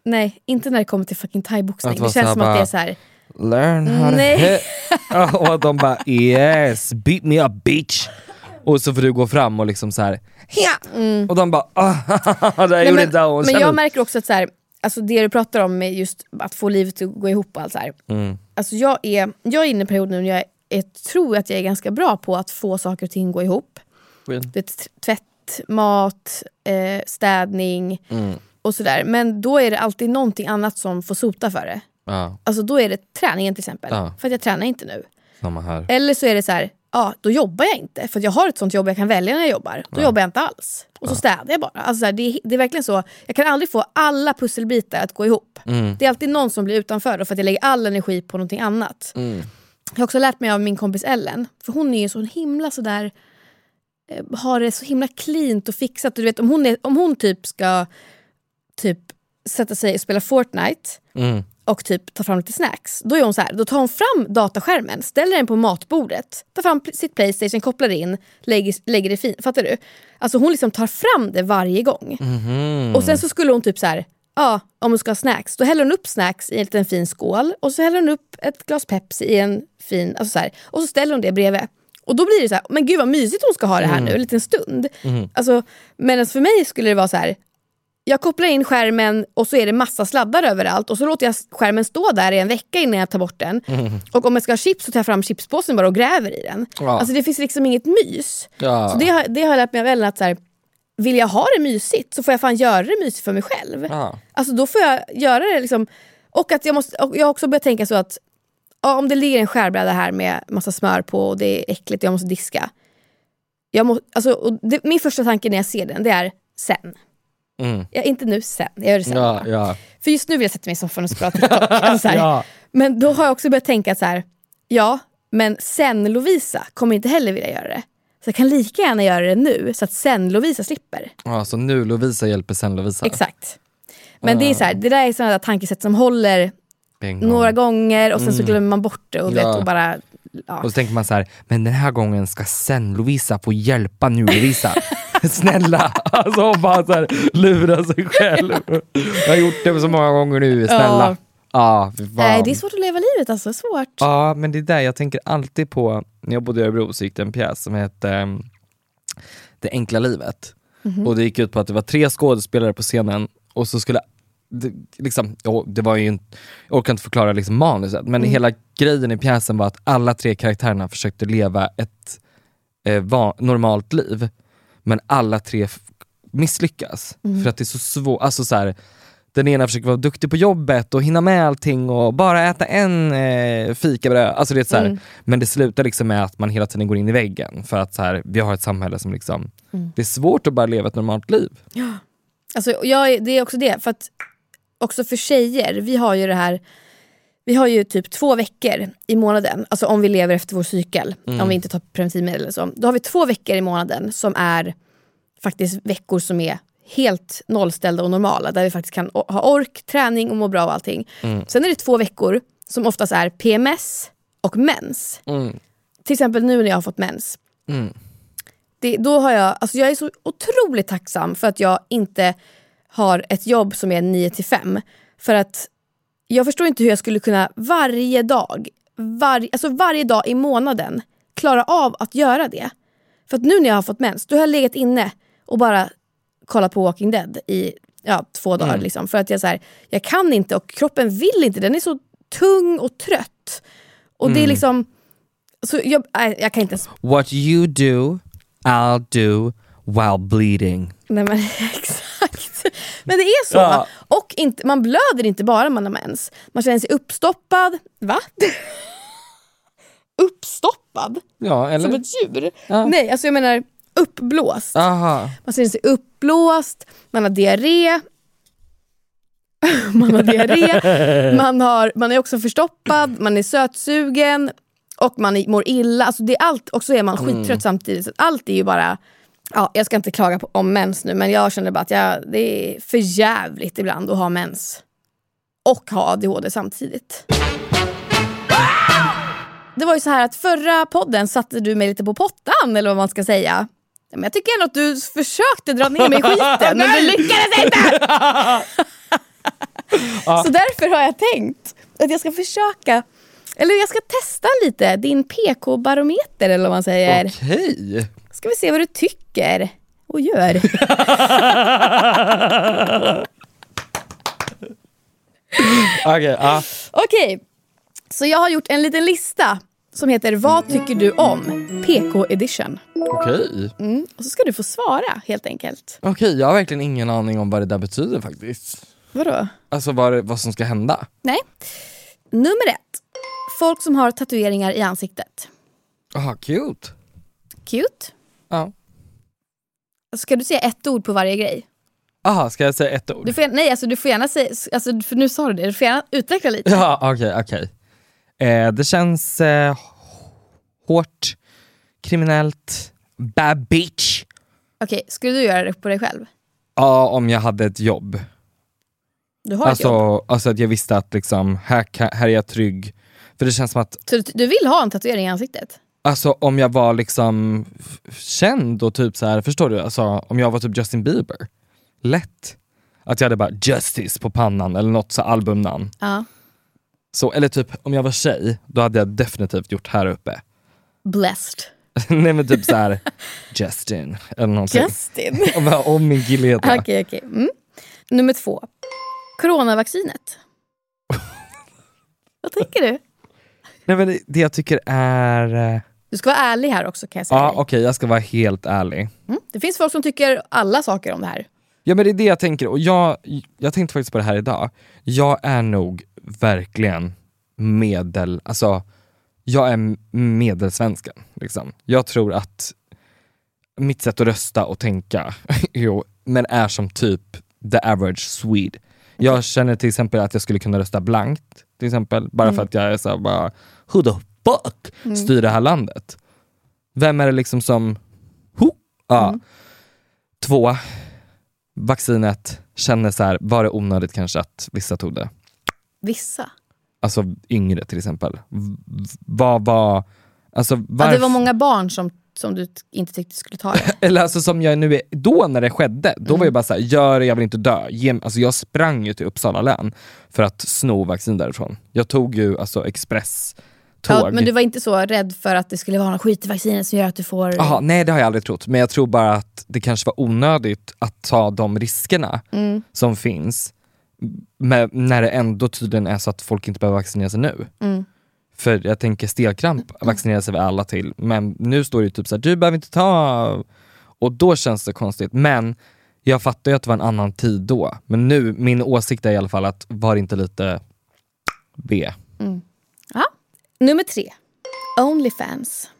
Speaker 5: Nej, inte när det kommer till fucking thaiboxning.
Speaker 4: Att vara
Speaker 5: Det känns
Speaker 4: så
Speaker 5: som
Speaker 4: här
Speaker 5: att det är
Speaker 4: bara-
Speaker 5: så här.
Speaker 4: Learn how to
Speaker 5: Nej.
Speaker 4: hit. Och de bara yes, beat me up bitch. Och så får du gå fram och liksom så här. Och de bara ah, det
Speaker 5: Nej,
Speaker 4: gjorde
Speaker 5: men,
Speaker 4: inte ont.
Speaker 5: men jag märker också att så här, alltså det du pratar om med just att få livet att gå ihop och allt så här.
Speaker 4: Mm.
Speaker 5: Alltså jag är, jag är inne i en period nu när jag är, tror att jag är ganska bra på att få saker och ting gå ihop. Det är tvätt, mat, eh, städning
Speaker 4: Mm.
Speaker 5: och sådär. Men då är det alltid någonting annat som får sota för det.
Speaker 4: Ja,
Speaker 5: Alltså då är det träningen till exempel.
Speaker 4: Ja.
Speaker 5: För att jag tränar inte nu.
Speaker 4: samma här.
Speaker 5: Eller så är det så här, ja då jobbar jag inte. För att jag har ett sånt jobb jag kan välja när jag jobbar. Då jobbar jag inte alls. Och så städar jag bara. Alltså så här, det, är, det är verkligen så. Jag kan aldrig få alla pusselbitar att gå ihop.
Speaker 4: Mm.
Speaker 5: Det är alltid någon som blir utanför då, för att jag lägger all energi på någonting annat.
Speaker 4: Mm.
Speaker 5: Jag har också lärt mig av min kompis Ellen. För hon är ju så himla sådär, eh, har det så himla cleant och fixat. Du vet, om hon, är, om hon typ ska typ sätta sig och spela Fortnite
Speaker 4: Mm.
Speaker 5: och typ ta fram lite snacks, då är hon så här, då tar hon fram dataskärmen, ställer den på matbordet, tar fram pl- sitt PlayStation, kopplar in, lägger, lägger det fint, fattar du? Alltså hon liksom tar fram det varje gång.
Speaker 4: Mhm.
Speaker 5: Och sen så skulle hon typ så här, ja, om hon ska ha snacks, då häller hon upp snacks i en liten fin skål och så häller hon upp ett glas Pepsi i en fin, alltså så här, och så ställer hon det bredvid. Och då blir det så här, men gud vad mysigt hon ska ha det här nu, en liten stund. Alltså, men alltså för mig skulle det vara så här, jag kopplar in skärmen och så är det massa sladdar överallt och så låter jag skärmen stå där i en vecka innan jag tar bort den. Mm. Och om jag ska ha chips så tar jag fram chipspåsen bara och gräver i den.
Speaker 4: Ja.
Speaker 5: Alltså det finns liksom inget mys.
Speaker 4: Ja.
Speaker 5: Så det har, det har jag lärt mig väl att så här, vill jag ha det mysigt så får jag fan göra det mysigt för mig själv.
Speaker 4: Ja.
Speaker 5: Alltså då får jag göra det liksom. Och att jag måste, och jag har också börjat tänka så att ja, om det ligger en skärbräda här med massa smör på och det är äckligt och jag måste diska. Jag må, alltså, och det, min första tanke när jag ser den, det är sen.
Speaker 4: Mm.
Speaker 5: Ja, inte nu, sen. Jag gör det sen.
Speaker 4: Ja, ja.
Speaker 5: För just nu vill jag sätta mig i soffan och spela TikTok. Alltså så här.
Speaker 4: Ja.
Speaker 5: Men då har jag också börjat tänka så här. Ja, men sen Lovisa kommer inte heller vilja göra det. Så jag kan lika gärna göra det nu så att sen Lovisa slipper.
Speaker 4: Ja, så nu Lovisa hjälper sen Lovisa.
Speaker 5: Exakt. Men det är så här, det där är sådana där tankesätt som håller
Speaker 4: En gång.
Speaker 5: några gånger och sen så glömmer man bort det och, vet,
Speaker 4: Ja.
Speaker 5: och bara... Ja.
Speaker 4: Och så tänker man så här, men den här gången ska sen Lovisa få hjälpa nu Lovisa. Snälla, alltså bara så här, lura sig själv. Jag har gjort det så många gånger nu, snälla. Ja, fy fan.
Speaker 5: Nej, det är svårt att leva livet alltså, svårt.
Speaker 4: Ja, men det är där jag tänker alltid på. När jag bodde i Örebro så gick det en pjäs som hette um, Det enkla livet.
Speaker 5: Mm-hmm.
Speaker 4: Och det gick ut på att det var tre skådespelare på scenen och så skulle det, liksom, ja, det var ju en, jag orkar inte förklara liksom manuset, men
Speaker 5: Mm.
Speaker 4: hela grejen i pjäsen var att alla tre karaktärerna försökte leva ett eh, va, normalt liv, men alla tre f- misslyckas
Speaker 5: Mm.
Speaker 4: för att det är så svårt, alltså så här, den ena försöker vara duktig på jobbet och hinna med allting och bara äta en eh, fikabröd, alltså det är så här,
Speaker 5: Mm.
Speaker 4: men det slutar liksom med att man hela tiden går in i väggen för att så här, vi har ett samhälle som liksom,
Speaker 5: Mm.
Speaker 4: det är svårt att bara leva ett normalt liv.
Speaker 5: Alltså, jag, är- det är också det, för att också för tjejer, vi har ju det här, vi har ju typ två veckor i månaden, alltså om vi lever efter vår cykel,
Speaker 4: Mm.
Speaker 5: om vi inte tar preventivmedel eller så, då har vi två veckor i månaden som är faktiskt veckor som är helt nollställda och normala, där vi faktiskt kan o- ha ork, träning och må bra och allting.
Speaker 4: Mm.
Speaker 5: Sen är det två veckor som oftast är P M S och mens.
Speaker 4: Mm.
Speaker 5: Till exempel nu när jag har fått mens.
Speaker 4: Mm.
Speaker 5: Det, då har jag, alltså jag är så otroligt tacksam för att jag inte har ett jobb som är nio till fem. För att jag förstår inte hur jag skulle kunna varje dag, var, alltså varje dag i månaden klara av att göra det. För att nu när jag har fått mens, då har jag legat inne och bara kollat på Walking Dead i ja, två dagar.
Speaker 4: Mm.
Speaker 5: Liksom, för att jag, så här, jag kan inte och kroppen vill inte, den är så tung och trött. Och det är liksom, så jag, nej, jag kan inte ens.
Speaker 4: What you do, I'll do while bleeding.
Speaker 5: Nej men exakt. Men det är så.
Speaker 4: Ja.
Speaker 5: Och inte, man blöder inte bara när man har mens. Man känner sig uppstoppad. Va? Uppstoppad?
Speaker 4: Ja, eller?
Speaker 5: Som ett djur?
Speaker 4: Ja.
Speaker 5: Nej, alltså jag menar uppblåst.
Speaker 4: Aha.
Speaker 5: Man känner sig uppblåst. Man har diarré. man har diarré. Man, har, man är också förstoppad. Man är sötsugen. Och man mår illa. Alltså det är allt. Och så är man skittrött
Speaker 4: Mm.
Speaker 5: samtidigt. Så allt är ju bara... Ja, jag ska inte klaga på, om mens nu, men jag känner bara att jag, det är för jävligt ibland att ha mens. Och ha A D H D samtidigt. Det var ju så här att förra podden satte du mig lite på pottan, eller vad man ska säga. Men jag tycker ändå att du försökte dra ner mig i skiten, men du lyckades inte!
Speaker 4: Ja.
Speaker 5: Så därför har jag tänkt att jag ska försöka, eller jag ska testa lite din P K-barometer eller vad man säger.
Speaker 4: Okej.
Speaker 5: Ska vi se vad du tycker och gör.
Speaker 4: Okej, ja.
Speaker 5: Okej, så jag har gjort en liten lista som heter Vad tycker du om? P K edition.
Speaker 4: Okej.
Speaker 5: Mm, och så ska du få svara helt enkelt.
Speaker 4: Okej, jag har verkligen ingen aning om vad det där betyder faktiskt.
Speaker 5: Vadå?
Speaker 4: Alltså vad, vad som ska hända.
Speaker 5: Nej. Nummer ett. Folk som har tatueringar i ansiktet.
Speaker 4: Aha, cute.
Speaker 5: Cute.
Speaker 4: Ja.
Speaker 5: Ska du säga ett ord på varje grej?
Speaker 4: Aha, ska jag säga ett ord?
Speaker 5: Du får, nej, alltså du får gärna säga, alltså, för nu sa du det, du får gärna utveckla lite.
Speaker 4: Ja, okej, okej. Eh, det känns eh, hårt, kriminellt, bad bitch.
Speaker 5: Okej, skulle du göra det på dig själv?
Speaker 4: Ja, om jag hade ett jobb.
Speaker 5: Du har ett jobb.
Speaker 4: Alltså, alltså att jag visste att liksom, här, kan- här är jag trygg. För det känns som att,
Speaker 5: Så du, du vill ha en tatuering i ansiktet?
Speaker 4: alltså om jag var liksom f- känd och typ så här, förstår du? Alltså om jag var typ Justin Bieber. Lätt. Att jag hade bara Justice på pannan eller något så albumnamn.
Speaker 5: Ja.
Speaker 4: Så, eller typ om jag var tjej, då hade jag definitivt gjort här uppe.
Speaker 5: Blessed.
Speaker 4: Nej men typ så här Justin eller någonting.
Speaker 5: Justin.
Speaker 4: om, om min kille heter jag.
Speaker 5: Okej, okej. Mm. Nummer två. Coronavaccinet. Vad tänker du?
Speaker 4: Nej men det, det jag tycker är... eh,
Speaker 5: Du ska vara ärlig här också, kan jag säga
Speaker 4: Ja
Speaker 5: dig.
Speaker 4: okej, jag ska vara helt ärlig.
Speaker 5: Mm. Det finns folk som tycker alla saker om det här.
Speaker 4: Ja men det är det jag tänker, och jag, jag tänkte faktiskt på det här idag. Jag är nog verkligen medel, alltså jag är medelsvensken liksom. Jag tror att mitt sätt att rösta och tänka jo, men är som typ the average Swede. Jag känner till exempel att jag skulle kunna rösta blankt till exempel, bara
Speaker 5: Mm.
Speaker 4: för att jag är så här, bara who the fuck styr det här landet? Vem är det liksom som ho? Ja.
Speaker 5: Mm.
Speaker 4: Två, vaccinet, känner så här, var det onödigt kanske att vissa tog det?
Speaker 5: Vissa.
Speaker 4: Alltså yngre till exempel. V- v- Vad var, alltså
Speaker 5: Ja,
Speaker 4: varför?
Speaker 5: det var många barn som, som du t- inte tyckte skulle ta det.
Speaker 4: Eller alltså som jag nu är, då när det skedde, då var jag bara så här, gör det, jag vill inte dö. Ge, alltså jag sprang ju till Uppsala län för att sno vaccin därifrån. Jag tog ju alltså express tåg.
Speaker 5: Ja, men du var inte så rädd för att det skulle vara någon skit i vaccinet som gör att du får...
Speaker 4: Aha, nej det har jag aldrig trott, men jag tror bara att det kanske var onödigt att ta de riskerna
Speaker 5: Mm.
Speaker 4: som finns med, när det ändå tydligen är så att folk inte behöver vaccinera sig nu.
Speaker 5: Mm.
Speaker 4: För jag tänker stelkramp vaccinerar sig väl alla till, men nu står det ju typ så här, du behöver inte ta, och då känns det konstigt. Men jag fattar ju att det var en annan tid då, men nu, min åsikt är i alla fall att var inte lite B.
Speaker 5: Ja. Nummer tre. Onlyfans.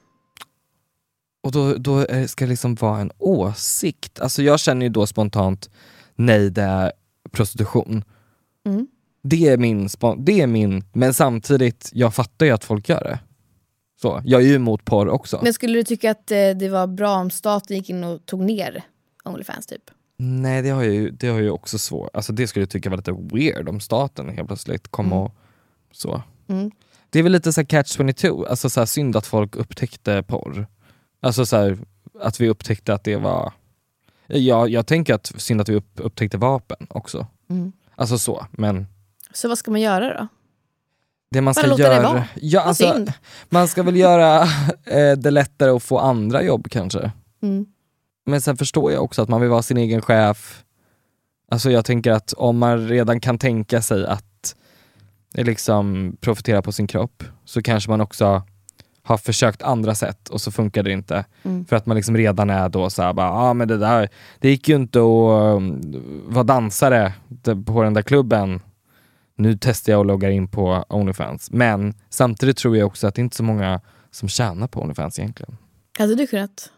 Speaker 4: Och då, då är- ska det liksom vara en åsikt. Alltså jag känner ju då spontant, nej det är prostitution.
Speaker 5: Mm.
Speaker 4: Det är min, spon- det är min, men samtidigt, jag fattar ju att folk gör det. Så, jag är ju emot porr också.
Speaker 5: Men skulle du tycka att eh, det var bra om staten gick in och tog ner Onlyfans typ?
Speaker 4: Nej, det har jag ju, det har jag ju också svårt. Alltså det skulle jag tycka var lite weird om staten helt plötsligt kom och så.
Speaker 5: Mm.
Speaker 4: Det är väl lite så här catch tjugotvå, alltså så här synd att folk upptäckte porr. Alltså så här, att vi upptäckte att det var... Ja, jag tänker att synd att vi upp, upptäckte vapen också.
Speaker 5: Mm.
Speaker 4: Alltså så, men
Speaker 5: Så vad ska man göra då?
Speaker 4: det man
Speaker 5: Bara
Speaker 4: ska
Speaker 5: låta det
Speaker 4: göra...
Speaker 5: vara.
Speaker 4: Ja,
Speaker 5: Vad
Speaker 4: alltså,
Speaker 5: synd.
Speaker 4: man ska väl göra eh, det lättare att få andra jobb kanske.
Speaker 5: Mm.
Speaker 4: Men sen förstår jag också att man vill vara sin egen chef. Alltså jag tänker att om man redan kan tänka sig att eh, liksom profitera på sin kropp, så kanske man också har försökt andra sätt och så funkar det inte.
Speaker 5: Mm.
Speaker 4: För att man liksom redan är då så här, bara, ah, men det där, det gick ju inte att um, vara dansare på den där klubben. Nu testar jag och loggar in på OnlyFans. Men samtidigt tror jag också att det inte är så många som tjänar på OnlyFans egentligen.
Speaker 5: Hade du kunnat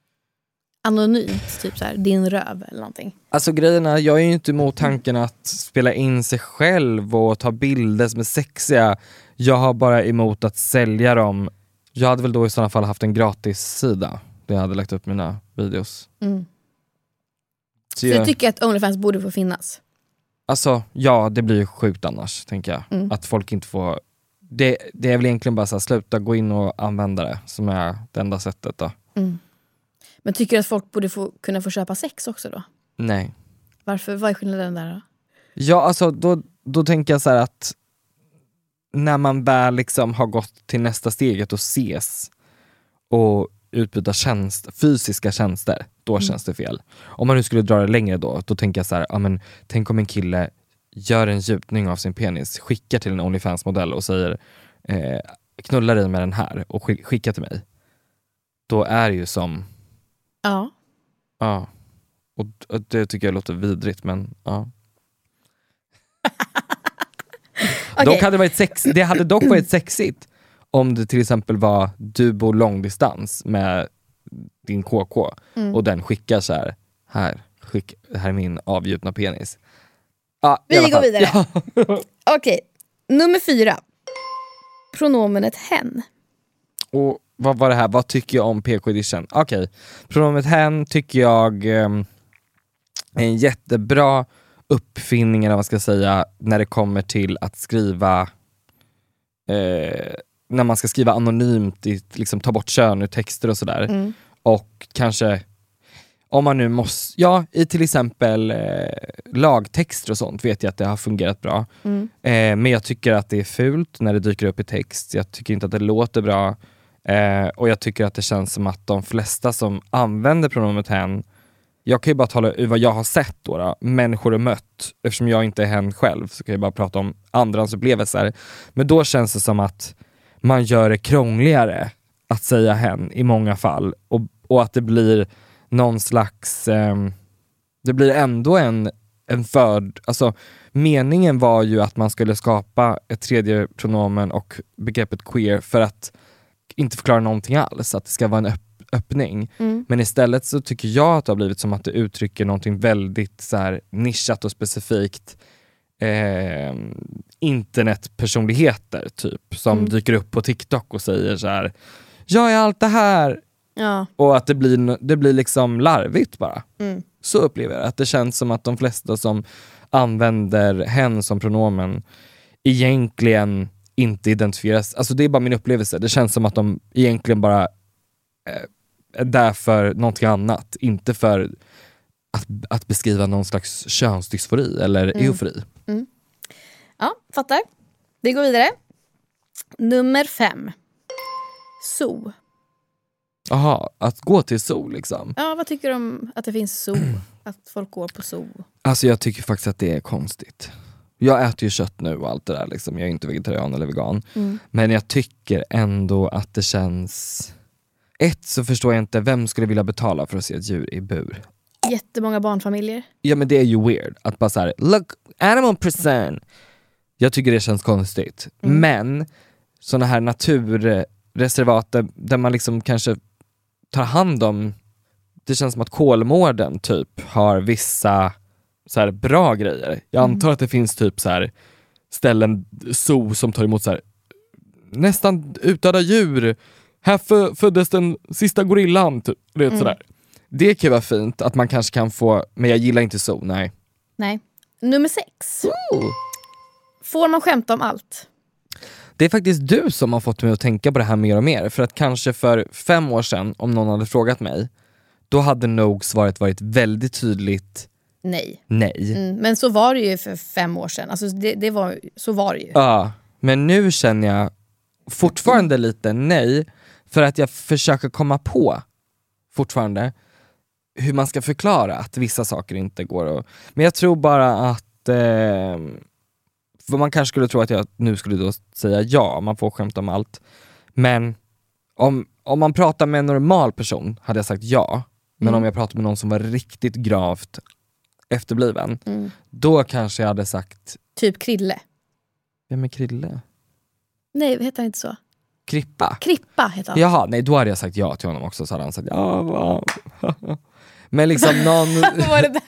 Speaker 5: anonymt, typ så här, din röv eller någonting?
Speaker 4: Alltså grejerna, jag är ju inte emot tanken att spela in sig själv och ta bilder som är sexiga. Jag har bara emot att sälja dem. Jag hade väl då i sådana fall haft en gratis sida där jag hade lagt upp mina videos.
Speaker 5: Mm.
Speaker 4: Så
Speaker 5: Så
Speaker 4: jag,
Speaker 5: du tycker att Onlyfans borde få finnas?
Speaker 4: alltså ja, det blir ju sjukt annars, tänker jag.
Speaker 5: Mm.
Speaker 4: Att folk inte får... Det, det är väl egentligen bara så här, sluta gå in och använda det som är det enda sättet då.
Speaker 5: Mm. Men tycker du att folk borde få, kunna få köpa sex också då?
Speaker 4: Nej.
Speaker 5: Varför? Vad är skillnaden där då?
Speaker 4: Ja, alltså då, då tänker jag så här att när man väl liksom har gått till nästa steget och ses och utbyta tjänst, fysiska tjänster, då mm. känns det fel. Om man nu skulle dra det längre då, då tänker jag så här, ja, men, tänk om en kille gör en gjutning av sin penis, skickar till en OnlyFans-modell och säger eh, knulla dig med den här och sk- skicka till mig. Då är det ju som...
Speaker 5: Ja.
Speaker 4: Ja. Och, och det tycker jag låter vidrigt, men ja. Okay. Dock hade det, varit sex, det hade dock varit sexigt om det till exempel var du bor långdistans med din K K mm. och den skickar så här, här, skick, här är min avgjutna penis. Ja,
Speaker 5: vi går vidare. Ja. Okej, okay. Nummer fyra. Pronomenet hen.
Speaker 4: Och vad var det här? Vad tycker jag om P K edition? Okej, okay. Pronomenet hen tycker jag um, är en jättebra uppfinning, eller vad man ska säga, när det kommer till att skriva eh, när man ska skriva anonymt, i, liksom ta bort kön ur texter och sådär. Mm. Och kanske om man nu måste, ja, i till exempel eh, lagtexter och sånt vet jag att det har fungerat bra. Mm. Eh, men jag tycker att det är fult när det dyker upp i text. Jag tycker inte att det låter bra. Eh, och jag tycker att det känns som att de flesta som använder pronomenet hen, jag kan ju bara tala ur vad jag har sett då, då. Människor har mött, eftersom jag inte är hen själv så kan jag bara prata om andrans upplevelser. Men då känns det som att man gör det krångligare att säga hen i många fall. Och, och att det blir någon slags eh, det blir ändå en, en för, alltså meningen var ju att man skulle skapa ett tredje pronomen och begreppet queer för att inte förklara någonting alls, att det ska vara en öpp, öppning. Mm. Men istället så tycker jag att det har blivit som att det uttrycker någonting väldigt så här nischat och specifikt, eh, internetpersonligheter typ, som mm. dyker upp på TikTok och säger så här: jag är allt det här. Ja. Och att det blir, det blir liksom larvigt bara. Mm. Så upplever jag att det känns som att de flesta som använder hen som pronomen egentligen inte identifieras. Alltså det är bara min upplevelse. Det känns som att de egentligen bara eh, är där för någonting annat. Inte för att, att beskriva någon slags könsdysfori eller mm. eufori.
Speaker 5: Mm. Ja, fattar. Vi går vidare. Nummer fem. Zoo.
Speaker 4: Jaha, att gå till zoo liksom.
Speaker 5: Ja, vad tycker du om att det finns zoo? Att folk går på zoo?
Speaker 4: Alltså jag tycker faktiskt att det är konstigt. Jag äter ju kött nu och allt det där liksom. Jag är inte vegetarian eller vegan. Mm. Men jag tycker ändå att det känns... Ett, så förstår jag inte, vem skulle vilja betala för att se ett djur i bur?
Speaker 5: Jättemånga barnfamiljer.
Speaker 4: Ja, men det är ju weird. Att bara så här, look, animal person. Jag tycker det känns konstigt. Mm. Men såna här naturreservat där, där man liksom kanske tar hand om... Det känns som att Kolmården typ har vissa så här bra grejer. Jag antar mm. att det finns typ så här ställen, zoo, som tar emot så här nästan utdöda djur. Här för, föddes den sista gorillan typ. Det, mm. sådär. Det kan vara fint att man kanske kan få, men jag gillar inte zoo, nej.
Speaker 5: Nej. Nummer sex. Ooh. Får man skämta om allt?
Speaker 4: Det är faktiskt du som har fått mig att tänka på det här mer och mer. För att kanske för fem år sedan, om någon hade frågat mig, då hade nog svaret varit väldigt tydligt
Speaker 5: nej.
Speaker 4: Nej.
Speaker 5: Mm, men så var det ju för fem år sedan. Alltså det, det var, så var det ju.
Speaker 4: Ja, men nu känner jag fortfarande mm. lite nej. För att jag försöker komma på fortfarande hur man ska förklara att vissa saker inte går att... Men jag tror bara att... Eh, för man kanske skulle tro att jag nu skulle då säga ja, man får skämta om allt. Men om, om man pratar med en normal person hade jag sagt ja. Men mm. om jag pratar med någon som var riktigt gravt efterbliven, mm. då kanske jag hade sagt...
Speaker 5: Typ Krille.
Speaker 4: Vem är Krille?
Speaker 5: Nej, heter han inte så?
Speaker 4: Krippa.
Speaker 5: Krippa heter han.
Speaker 4: Jaha, nej, då hade jag sagt ja till honom också. Så hade han sagt ja, va. Men liksom någon...
Speaker 5: Vad är det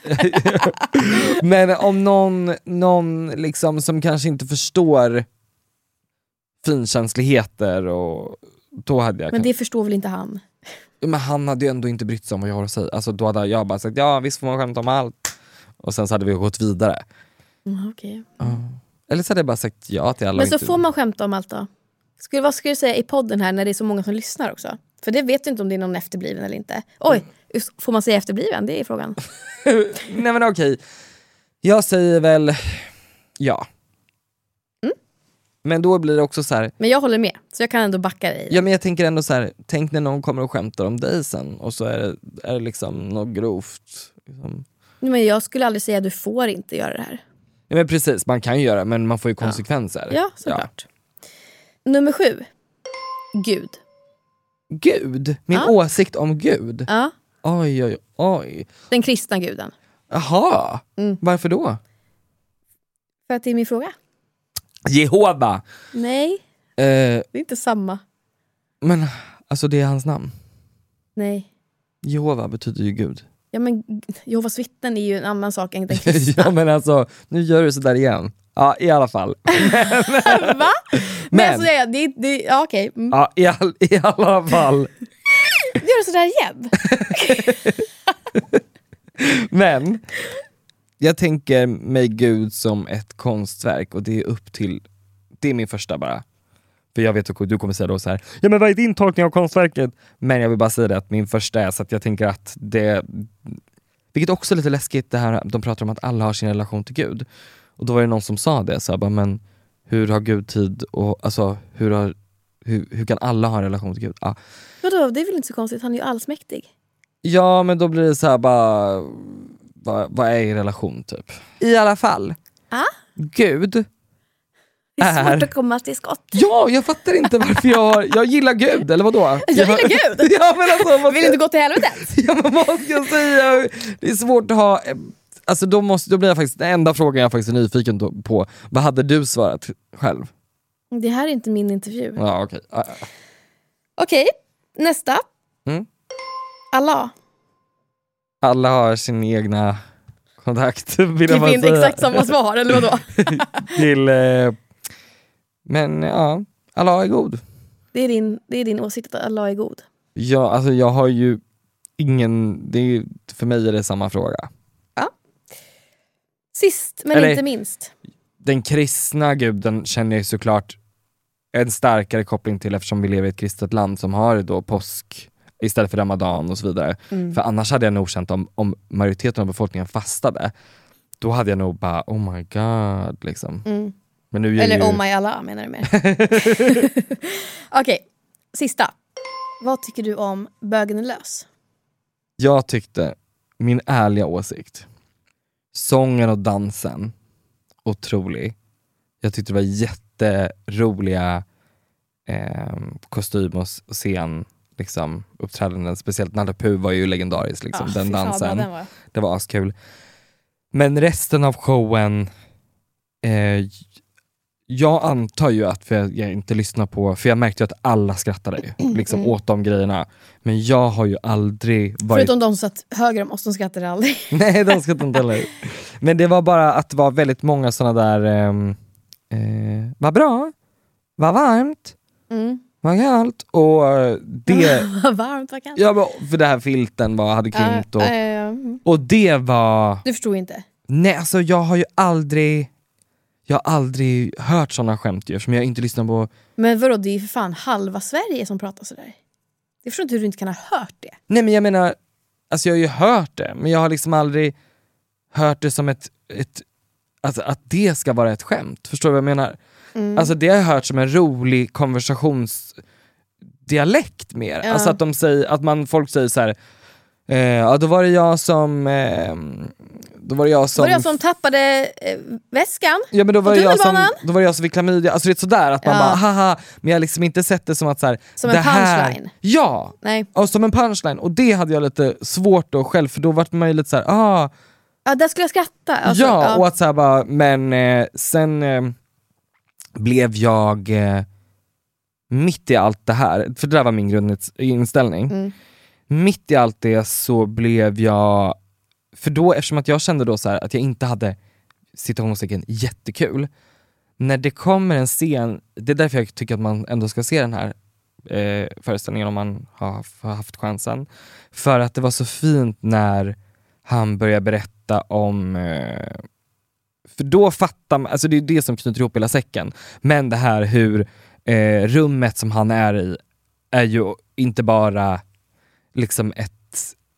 Speaker 5: där?
Speaker 4: Men om någon, någon liksom som kanske inte förstår finkänsligheter, och då hade jag...
Speaker 5: Men det förstår väl inte han?
Speaker 4: Men han hade ju ändå inte brytt sig om vad jag har att säga. Alltså då hade jag bara sagt ja, visst får man skämta om allt. Och sen så hade vi gått vidare.
Speaker 5: Mm, okej. Okay.
Speaker 4: Uh. Eller så hade jag bara sagt ja till alla.
Speaker 5: Men så
Speaker 4: inte...
Speaker 5: får man skämta om allt då? Skulle, vad ska du säga i podden här när det är så många som lyssnar också? För det vet du inte om det är någon efterbliven eller inte. Oj, får man säga efterbliven? Det är frågan.
Speaker 4: Nej men okej. Jag säger väl ja.
Speaker 5: Mm.
Speaker 4: Men då blir det också så här.
Speaker 5: Men jag håller med, så jag kan ändå backa dig.
Speaker 4: Ja, men jag tänker ändå så här, tänk när någon kommer och skämtar om dig sen och så är det, är det liksom något grovt. Liksom.
Speaker 5: Men jag skulle aldrig säga att du får inte göra det här.
Speaker 4: Ja, men precis, man kan ju göra men man får ju konsekvenser.
Speaker 5: Ja, såklart. Ja. Nummer sju. Gud.
Speaker 4: Gud? Min
Speaker 5: ja.
Speaker 4: åsikt om Gud?
Speaker 5: Ja.
Speaker 4: Oj, oj, oj.
Speaker 5: Den kristna guden.
Speaker 4: Jaha, mm. Varför då?
Speaker 5: För att det är min fråga.
Speaker 4: Jehova.
Speaker 5: Nej,
Speaker 4: eh,
Speaker 5: det är inte samma.
Speaker 4: Men alltså det är hans namn.
Speaker 5: Nej.
Speaker 4: Jehova betyder ju Gud.
Speaker 5: Ja, men Jehovas vittnen är ju en annan sak än den kristna.
Speaker 4: Ja, men alltså, nu gör du så där igen. Ja, i alla fall.
Speaker 5: Va? Men, men alltså, det, det, det, ja, okej. Okay. Mm.
Speaker 4: Ja, i, all, i alla fall.
Speaker 5: Gör du så där igen?
Speaker 4: Men jag tänker mig Gud som ett konstverk och det är upp till, det är min första bara. För jag vet att du kommer säga då så här, ja men vad är din tolkning av konstverket? Men jag vill bara säga det att min första är så att jag tänker att det, vilket också är lite läskigt det här, de pratar om att alla har sin relation till Gud. Och då var det någon som sa det så här, bara, men hur har Gud tid och alltså hur, har, hur, hur kan alla ha en relation till Gud? Ja.
Speaker 5: Vadå, det är väl inte så konstigt, han är ju allsmäktig.
Speaker 4: Ja, men då blir det så här bara, vad, vad är i relation typ? I alla fall,
Speaker 5: ah?
Speaker 4: Gud
Speaker 5: det är svårt
Speaker 4: är...
Speaker 5: att komma till skott.
Speaker 4: Ja, jag fattar inte varför jag jag gillar Gud, eller vadå?
Speaker 5: Jag, jag gillar Gud?
Speaker 4: Ja, men alltså,
Speaker 5: måste... Vill inte gå till helvetet?
Speaker 4: Ja, men vad ska jag säga? Det är svårt att ha... Alltså då, måste, då blir jag faktiskt, den enda frågan jag faktiskt är nyfiken på, vad hade du svarat själv?
Speaker 5: Det här är inte min intervju.
Speaker 4: Ja, okej. Okay.
Speaker 5: Okej, okay, nästa.
Speaker 4: Mm.
Speaker 5: Allah.
Speaker 4: Alla har sin egna kontakt.
Speaker 5: Det finns inte exakt samma svar, eller vadå?
Speaker 4: Till... Eh, men ja, Allah är god.
Speaker 5: Det är din, det är din åsikt att Allah är god?
Speaker 4: Ja, alltså jag har ju ingen... Det är, för mig är det samma fråga.
Speaker 5: Ja. Sist, men Eller, inte minst.
Speaker 4: Den kristna guden känner jag såklart en starkare koppling till eftersom vi lever i ett kristet land som har då påsk istället för ramadan och så vidare. Mm. För annars hade jag nog känt om, om majoriteten av befolkningen fastade, då hade jag nog bara, oh my god, liksom.
Speaker 5: Mm.
Speaker 4: Men nu
Speaker 5: Eller
Speaker 4: ju...
Speaker 5: oh my Allah menar du mer. Okej, okay, sista. Vad tycker du om Bögen är lös?
Speaker 4: Jag tyckte, min ärliga åsikt, sången och dansen, otrolig. Jag tyckte det var jätteroliga eh, kostym och scen, liksom, uppträdanden. Speciellt Nalle Puh var ju legendarisk, liksom, oh, den dansen.
Speaker 5: Fan, den var.
Speaker 4: Det var askul. Men resten av showen, eh, jag antar ju att, för jag, jag inte lyssnar på, för jag märkte ju att alla skrattade liksom mm. åt de grejerna. Men jag har ju aldrig varit...
Speaker 5: Förutom de som satt högre om oss, de skrattade aldrig.
Speaker 4: Nej, de skrattade inte heller. Men det var bara att det var väldigt många sådana där eh, eh, vad bra, vad varmt,
Speaker 5: mm.
Speaker 4: vad kallt. Och det...
Speaker 5: vad varmt, vad kallt.
Speaker 4: Ja, för det här filten var, hade krympt. Och,
Speaker 5: uh, uh, uh.
Speaker 4: och det var...
Speaker 5: Du förstod inte? Nej,
Speaker 4: alltså jag har ju aldrig... Jag har aldrig hört sådana skämt ju, eftersom jag inte lyssnar på...
Speaker 5: Men vadå, det är för fan halva Sverige som pratar sådär. Jag förstår inte hur du inte kan ha hört det.
Speaker 4: Nej, men jag menar, alltså jag har ju hört det, men jag har liksom aldrig hört det som ett... ett alltså att det ska vara ett skämt. Förstår du vad jag menar? Mm. Alltså det har jag hört som en rolig konversationsdialekt mer. Ja. Alltså att de säger, att man, folk säger så här. Eh, ja, då var det jag som... Eh, Då var det jag som,
Speaker 5: var det jag som tappade eh, väskan.
Speaker 4: Ja, men då var det jag som, då var det jag som fick klamydia. Alltså det är sådär att man ja. bara haha, men jag har liksom inte sett det som att så här,
Speaker 5: som
Speaker 4: det
Speaker 5: en punchline.
Speaker 4: Här, ja.
Speaker 5: Nej.
Speaker 4: Och som en punchline, och det hade jag lite svårt då själv, för då var man ju lite så här, ah.
Speaker 5: Ja, där skulle jag skratta. Alltså,
Speaker 4: ja,
Speaker 5: ja,
Speaker 4: och att så här bara, men eh, sen eh, blev jag eh, mitt i allt det här, för det där var min grundinställning. Mm. Mitt i allt det så blev jag, för då, eftersom att jag kände då så här, att jag inte hade citationstecken jättekul, när det kommer en scen, det är därför jag tycker att man ändå ska se den här eh, föreställningen om man har, har haft chansen, för att det var så fint när han börjar berätta om eh, för då fattar man, alltså det är det som knyter ihop hela säcken, men det här hur eh, rummet som han är i är ju inte bara liksom ett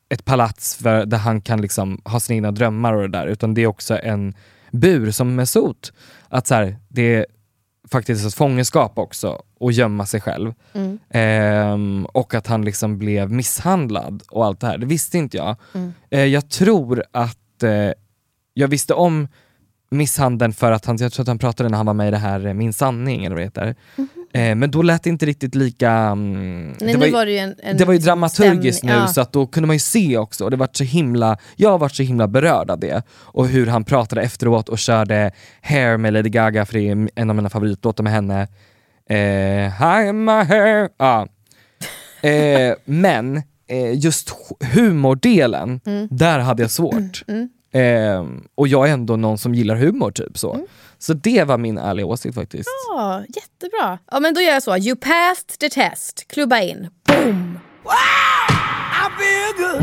Speaker 4: ett palats för, där han kan liksom ha sina egna drömmar och det där, utan det är också en bur som är sot. Att så här, det är faktiskt ett fångenskap också och gömma sig själv. Mm. Ehm, och att han liksom blev misshandlad och allt det här. Det visste inte jag. Mm. Ehm, jag tror att eh, jag visste om misshandeln för att han, jag tror att han pratade när han var med i det här Min sanning eller vad det heter. Mm. Ehm, men då lät det inte riktigt lika mm,
Speaker 5: Nej,
Speaker 4: det, var ju,
Speaker 5: var det, ju en, en
Speaker 4: det var ju dramaturgiskt
Speaker 5: stämning.
Speaker 4: nu,
Speaker 5: Ja.
Speaker 4: så att då kunde man ju se också, och det var så himla, jag har varit så himla berörd av det, och hur han pratade efteråt och körde Hair med Lady Gaga, för det är en av mina favoritlåtar med henne. Eh, Hi my hair. Ja. Eh, men eh, just humordelen, mm. där hade jag svårt. Mm. Eh, och jag är ändå någon som gillar humor typ så. Mm. Så det var min ärliga åsikt faktiskt.
Speaker 5: Ja, jättebra. Ja, men då gör jag så. You passed the test. Klubba in. Boom!
Speaker 6: Wow! I feel good.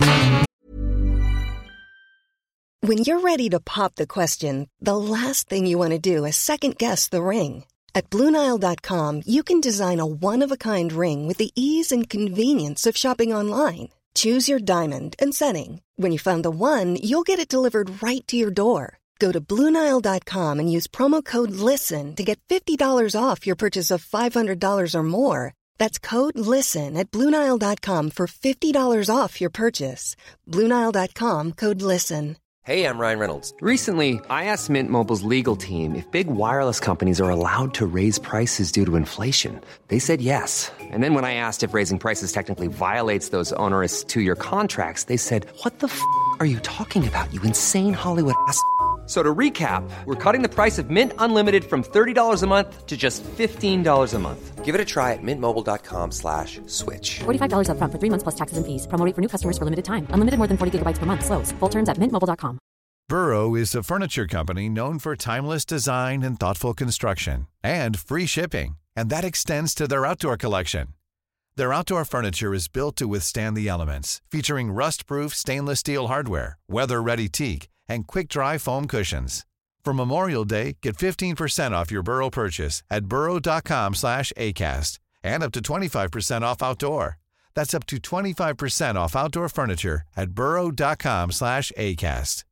Speaker 7: When you're ready to pop the question, the last thing you want to do is second guess the ring. At Blue Nile dot com, you can design a one-of-a-kind ring with the ease and convenience of shopping online. Choose your diamond and setting. When you find the one, you'll get it delivered right to your door. Go to Blue Nile dot com and use promo code LISTEN to get fifty dollars off your purchase of five hundred dollars or more. That's code LISTEN at Blue Nile dot com for fifty dollars off your purchase. Blue Nile dot com, code LISTEN.
Speaker 8: Hey, I'm Ryan Reynolds. Recently, I asked Mint Mobile's legal team if big wireless companies are allowed to raise prices due to inflation. They said yes. And then when I asked if raising prices technically violates those onerous two-year contracts, they said, what the f*** are you talking about, you insane Hollywood ass f- So to recap, we're cutting the price of Mint Unlimited from thirty dollars a month to just fifteen dollars a month. Give it a try at mintmobile.com slash switch.
Speaker 9: forty-five dollars up front for three months plus taxes and fees. Promo rate for new customers for limited time. Unlimited more than forty gigabytes per month. Slows full terms at mint mobile dot com.
Speaker 2: Burrow is a furniture company known for timeless design and thoughtful construction, and free shipping. And that extends to their outdoor collection. Their outdoor furniture is built to withstand the elements, featuring rust-proof stainless steel hardware, weather-ready teak, and quick-dry foam cushions. For Memorial Day, get fifteen percent off your Burrow purchase at burrow.com slash ACAST and up to twenty-five percent off outdoor. That's up to twenty-five percent off outdoor furniture at burrow.com slash ACAST.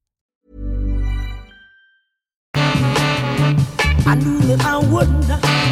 Speaker 6: I knew that I would.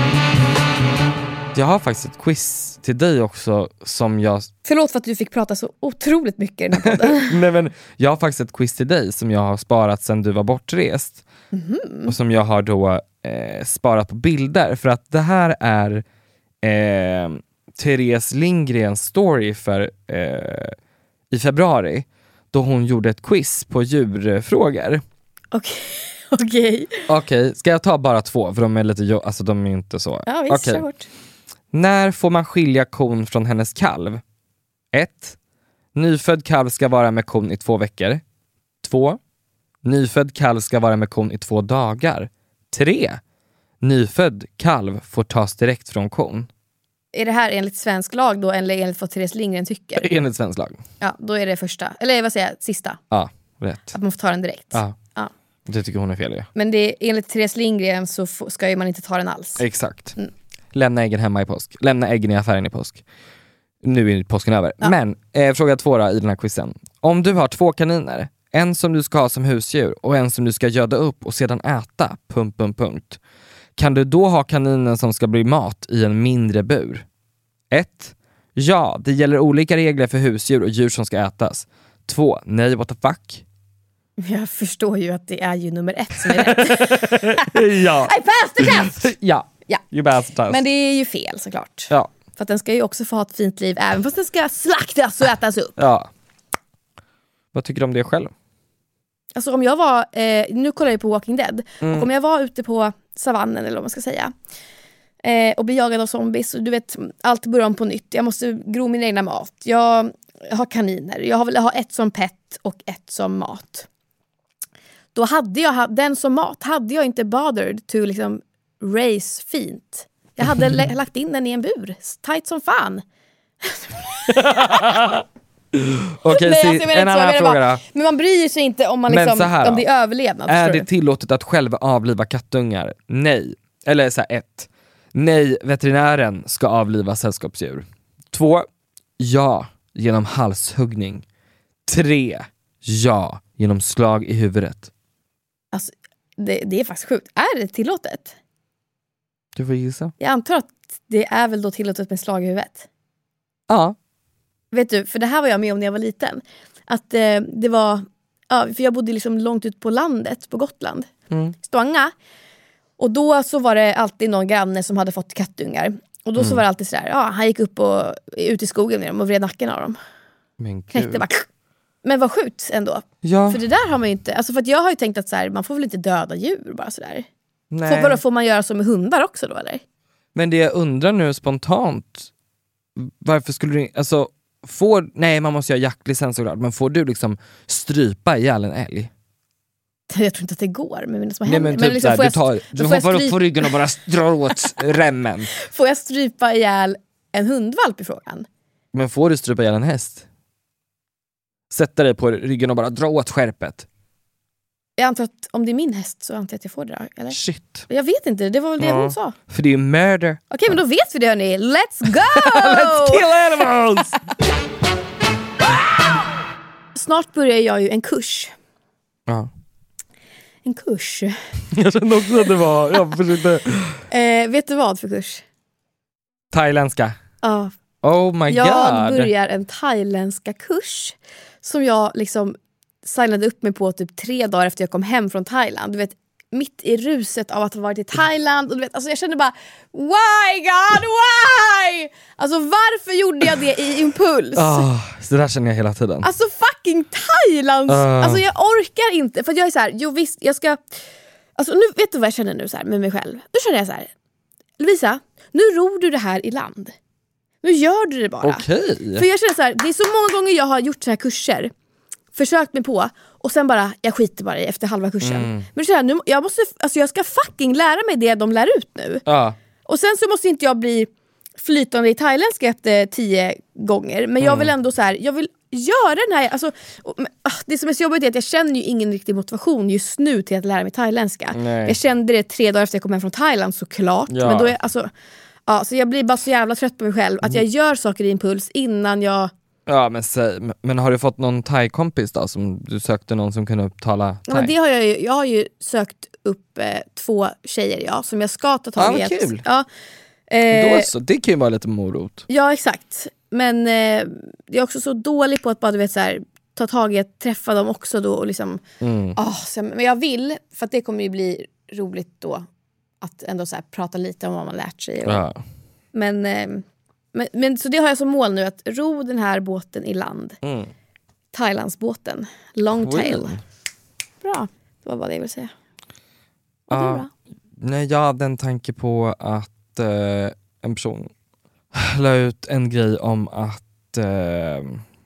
Speaker 4: Jag har faktiskt ett quiz till dig också som jag...
Speaker 5: Förlåt för att du fick prata så otroligt mycket i den här podden.
Speaker 4: Nej, men jag har faktiskt ett quiz till dig som jag har sparat sedan du var bortrest. Mm-hmm. Och som jag har då eh, sparat på bilder. För att det här är eh, Therese Lindgrens story för eh, i februari. Då hon gjorde ett quiz på djurfrågor.
Speaker 5: Okej. Okej.
Speaker 4: Okej, ska jag ta bara två? För de är lite, alltså de är inte så.
Speaker 5: Ja, visst,
Speaker 4: okay.
Speaker 5: Hårt.
Speaker 4: När får man skilja kon från hennes kalv? ett. Nyfödd kalv ska vara med kon i två veckor. två. Nyfödd kalv ska vara med kon i två dagar. tre. Nyfödd kalv får tas direkt från kon.
Speaker 5: Är det här enligt svensk lag då, eller enligt vad Therese Lindgren tycker?
Speaker 4: Enligt svensk lag.
Speaker 5: Ja, då är det första. Eller vad säger jag? Sista.
Speaker 4: Ja, rätt.
Speaker 5: Att man får ta den direkt.
Speaker 4: Ja.
Speaker 5: Ja.
Speaker 4: Det tycker hon är fel. Ja.
Speaker 5: Men det är, enligt Therese Lindgren så f- ska ju man inte ta den alls.
Speaker 4: Exakt.
Speaker 5: Mm.
Speaker 4: Lämna äggen hemma i påsk. Lämna äggen i affären i påsk. Nu är påsken över.
Speaker 5: Ja.
Speaker 4: Men, eh, fråga två då, i den här quizen. Om du har två kaniner, en som du ska ha som husdjur och en som du ska göda upp och sedan äta, punkt, punkt, punkt. Kan du då ha kaninen som ska bli mat i en mindre bur? ett. Ja, det gäller olika regler för husdjur och djur som ska ätas. två. Nej, what the fuck?
Speaker 5: Jag förstår ju att det är ju nummer ett som är rätt.
Speaker 4: Ja.
Speaker 5: I passed the test!
Speaker 4: Ja,
Speaker 5: ja.
Speaker 4: You passed the test.
Speaker 5: Men det är ju fel såklart.
Speaker 4: Ja.
Speaker 5: För att den ska ju också få ha ett fint liv även fast den ska slaktas och ätas upp.
Speaker 4: Ja. Vad tycker du om det själv?
Speaker 5: Alltså om jag var, eh, nu kollar jag på Walking Dead.
Speaker 4: Mm.
Speaker 5: Och om jag var ute på savannen eller vad man ska säga. Eh, och blir jagad av zombies. Och du vet, allt börjar om på nytt. Jag måste gro min egna mat. Jag har kaniner. Jag vill ha ett som pet och ett som mat. Då hade jag den som mat. Hade jag inte bothered to liksom raise fint. Jag hade l- lagt in den i en bur. Tight som fan.
Speaker 4: Okej,
Speaker 5: Nej,
Speaker 4: så
Speaker 5: alltså,
Speaker 4: en annan fråga bara, då.
Speaker 5: Men man bryr sig inte om, man liksom,
Speaker 4: här,
Speaker 5: om det är överlevnad.
Speaker 4: Är det tillåtet att själv avliva kattungar? Nej. Eller så här, ett. Nej, veterinären ska avliva sällskapsdjur. Två. Ja, genom halshuggning. Tre. Ja, genom slag i huvudet.
Speaker 5: Alltså, det, det är faktiskt sjukt. Är det tillåtet?
Speaker 4: Du får gissa.
Speaker 5: Jag antar att det är väl då tillåtet med slag i huvudet.
Speaker 4: Ja.
Speaker 5: Vet du, för det här var jag med om när jag var liten. Att eh, det var... Ja, för jag bodde liksom långt ut på landet, på Gotland.
Speaker 4: Mm.
Speaker 5: Stånga. Och då så var det alltid någon granne som hade fått kattungar. Och då
Speaker 4: Mm.
Speaker 5: så var det alltid sådär, ja, han gick upp och ut i skogen med dem och vred nacken av dem.
Speaker 4: Men
Speaker 5: Knäckte
Speaker 4: gud.
Speaker 5: bara. Men vad sjukt ändå.
Speaker 4: Ja.
Speaker 5: För det där har man ju inte, alltså för att jag har ju tänkt att så här, man får väl inte döda djur bara sådär.
Speaker 4: Nej.
Speaker 5: Får, bara, får man göra så med hundar också då eller?
Speaker 4: Men det jag undrar nu spontant, varför skulle du, alltså, får, nej man måste ju ha jaktlicens såklart, men får du liksom strypa ihjäl en älg?
Speaker 5: Jag tror inte att det går med det som
Speaker 4: Nej,
Speaker 5: händer.
Speaker 4: men typ
Speaker 5: Men liksom,
Speaker 4: såhär,
Speaker 5: får
Speaker 4: du,
Speaker 5: jag,
Speaker 4: tar,
Speaker 5: då
Speaker 4: du
Speaker 5: får jag
Speaker 4: hoppar upp
Speaker 5: strypa-
Speaker 4: på ryggen och bara drar åt remmen.
Speaker 5: Får jag strypa ihjäl en hundvalp i frågan?
Speaker 4: Men får du strypa ihjäl en häst? Sätta dig på ryggen och bara dra åt skärpet.
Speaker 5: Jag antar att om det är min häst så antar jag att jag får det då, eller?
Speaker 4: Shit.
Speaker 5: Jag vet inte, det var väl det
Speaker 4: Ja.
Speaker 5: hon sa.
Speaker 4: För det är ju murder.
Speaker 5: Okej, men då vet vi det hörni. Let's go!
Speaker 4: Let's kill animals!
Speaker 5: Snart börjar jag ju en kurs.
Speaker 4: Ja.
Speaker 5: En kurs.
Speaker 4: Jag kände också att det var, jag försökte.
Speaker 5: Eh, vet du vad för kurs?
Speaker 4: Thailändska.
Speaker 5: Ja.
Speaker 4: Oh my
Speaker 5: Jag
Speaker 4: god.
Speaker 5: börjar en thailändska kurs som jag liksom signade upp mig på typ tre dagar efter jag kom hem från Thailand. Du vet, mitt i ruset av att ha varit i Thailand och du vet, alltså jag kände bara why God, why? Alltså varför gjorde jag det i impuls?
Speaker 4: Oh, så det där känner jag hela tiden.
Speaker 5: Alltså fucking Thailands.
Speaker 4: Uh.
Speaker 5: Alltså jag orkar inte för att jag är så här, jo visst jag ska alltså nu vet du vad jag känner nu så här med mig själv. Nu känner jag så här, Lovisa, nu ror du det här i land. Nu gör du det bara.
Speaker 4: Okej.
Speaker 5: För jag känner så här, det är så många gånger jag har gjort så här kurser, försökt mig på och sen bara, jag skiter bara i efter halva kursen.
Speaker 4: Mm.
Speaker 5: Men så här, nu, jag, måste, alltså jag ska fucking lära mig det de lär ut nu.
Speaker 4: Ja.
Speaker 5: Och sen så måste inte jag bli flytande i thailändska efter tio gånger. Men jag vill ändå så här, jag vill göra den här, alltså, och, men, ah, det som är så jobbigt är att jag känner ju ingen riktig motivation just nu till att lära mig thailändska.
Speaker 4: Nej.
Speaker 5: Jag kände det tre dagar efter jag kom hem från Thailand såklart.
Speaker 4: Ja.
Speaker 5: Men då är, alltså, ja, så jag blir bara så jävla trött på mig själv att jag gör saker i impuls innan jag...
Speaker 4: Ja men säg, men har du fått någon thai-kompis då som du sökte någon som kunde tala
Speaker 5: Ja,
Speaker 4: thai?
Speaker 5: men det har jag, ju, jag har ju sökt upp eh, två tjejer ja, som jag ska ta tag
Speaker 4: Ja,
Speaker 5: i.
Speaker 4: vad
Speaker 5: att-
Speaker 4: kul.
Speaker 5: Ja, eh,
Speaker 4: Då så, det kan ju vara lite morot.
Speaker 5: ja exakt. Men eh, jag är också så dålig på att bara du vet, så här, ta tag i att träffa dem också då. Och liksom,
Speaker 4: Mm.
Speaker 5: ah, så, men jag vill, för att det kommer ju bli roligt då att ändå så här, prata lite om vad man lärt sig. Och,
Speaker 4: Ja.
Speaker 5: men, eh, men, men så det har jag som mål nu, att ro den här båten i land.
Speaker 4: Mm.
Speaker 5: Thailandsbåten. Longtail.
Speaker 4: Cool.
Speaker 5: Bra, det var vad det jag ville säga. Och du
Speaker 4: Ja.
Speaker 5: då?
Speaker 4: Nej, jag hade en tanke på att eh, en person la ut en grej om att eh,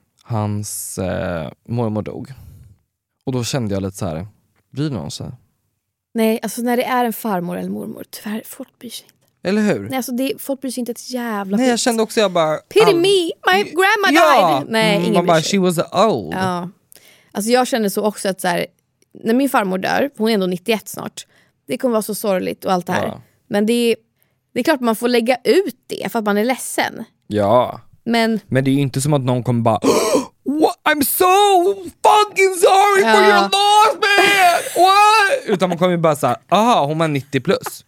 Speaker 4: hans eh, mormor dog. Och då kände jag lite så här, bryr någon sig?
Speaker 5: Nej, alltså när det är en farmor eller mormor, tyvärr, folk bryr sig inte.
Speaker 4: Eller hur?
Speaker 5: Nej, alltså det, folk bryr sig inte ett jävla
Speaker 4: Nej, jag
Speaker 5: skit.
Speaker 4: kände också, jag bara...
Speaker 5: Pity
Speaker 4: all-
Speaker 5: me, my grandma
Speaker 4: Ja!
Speaker 5: died. Nej,
Speaker 4: Mm,
Speaker 5: ingen
Speaker 4: man bara,
Speaker 5: bryr sig.
Speaker 4: she was old.
Speaker 5: Ja. Alltså jag känner så också att så här, när min farmor dör, hon är ändå nittioett snart, det kommer vara så sorgligt och allt det här.
Speaker 4: Ja.
Speaker 5: Men det är, det är klart man får lägga ut det för att man är ledsen.
Speaker 4: Ja.
Speaker 5: Men
Speaker 4: Men det är ju inte som att någon kommer bara What? I'm so fucking sorry for
Speaker 5: Ja.
Speaker 4: your loss man! What? Utan man kommer ju bara såhär, aha hon var nittio plus.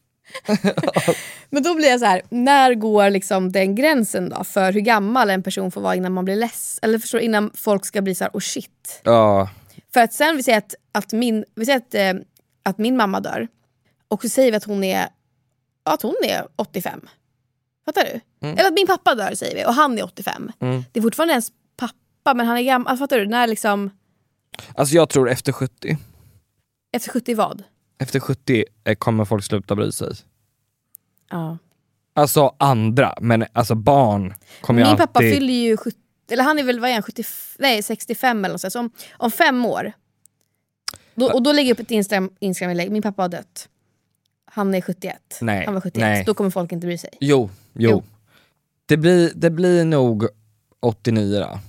Speaker 5: Men då blir jag så här, när går liksom den gränsen då för hur gammal en person får vara innan man blir less? Eller förstår, innan folk ska bli så här, oh shit.
Speaker 4: Ja.
Speaker 5: För att sen vi säger att, att, min, vi säger att, eh, att min mamma dör och så säger vi att hon är, att hon är åttiofem. Fattar du?
Speaker 4: Mm.
Speaker 5: Eller att min pappa dör säger vi och han är åttiofem.
Speaker 4: Mm.
Speaker 5: Det är fortfarande ens pappa men han är gammal. Alltså, fattar du? När liksom,
Speaker 4: Alltså jag tror efter sjuttio.
Speaker 5: efter sjuttio vad?
Speaker 4: Efter sjuttio eh, kommer folk sluta bry sig.
Speaker 5: Ja.
Speaker 4: Alltså andra, men alltså barn kommer
Speaker 5: Min
Speaker 4: ju
Speaker 5: pappa
Speaker 4: alltid...
Speaker 5: fyller ju sjuttio, eller han är väl vad är han, sjuttio, nej, sextiofem eller något sånt. Så om, om fem år då, och då lägger jag upp ett Instagram, Instagram-inlägg. Min pappa har dött. Han är sjuttioett.
Speaker 4: Nej,
Speaker 5: Han var sjuttioett.
Speaker 4: nej.
Speaker 5: Då kommer folk inte bry sig.
Speaker 4: Jo, jo.
Speaker 5: Jo.
Speaker 4: Det, blir, det blir nog åttionio då.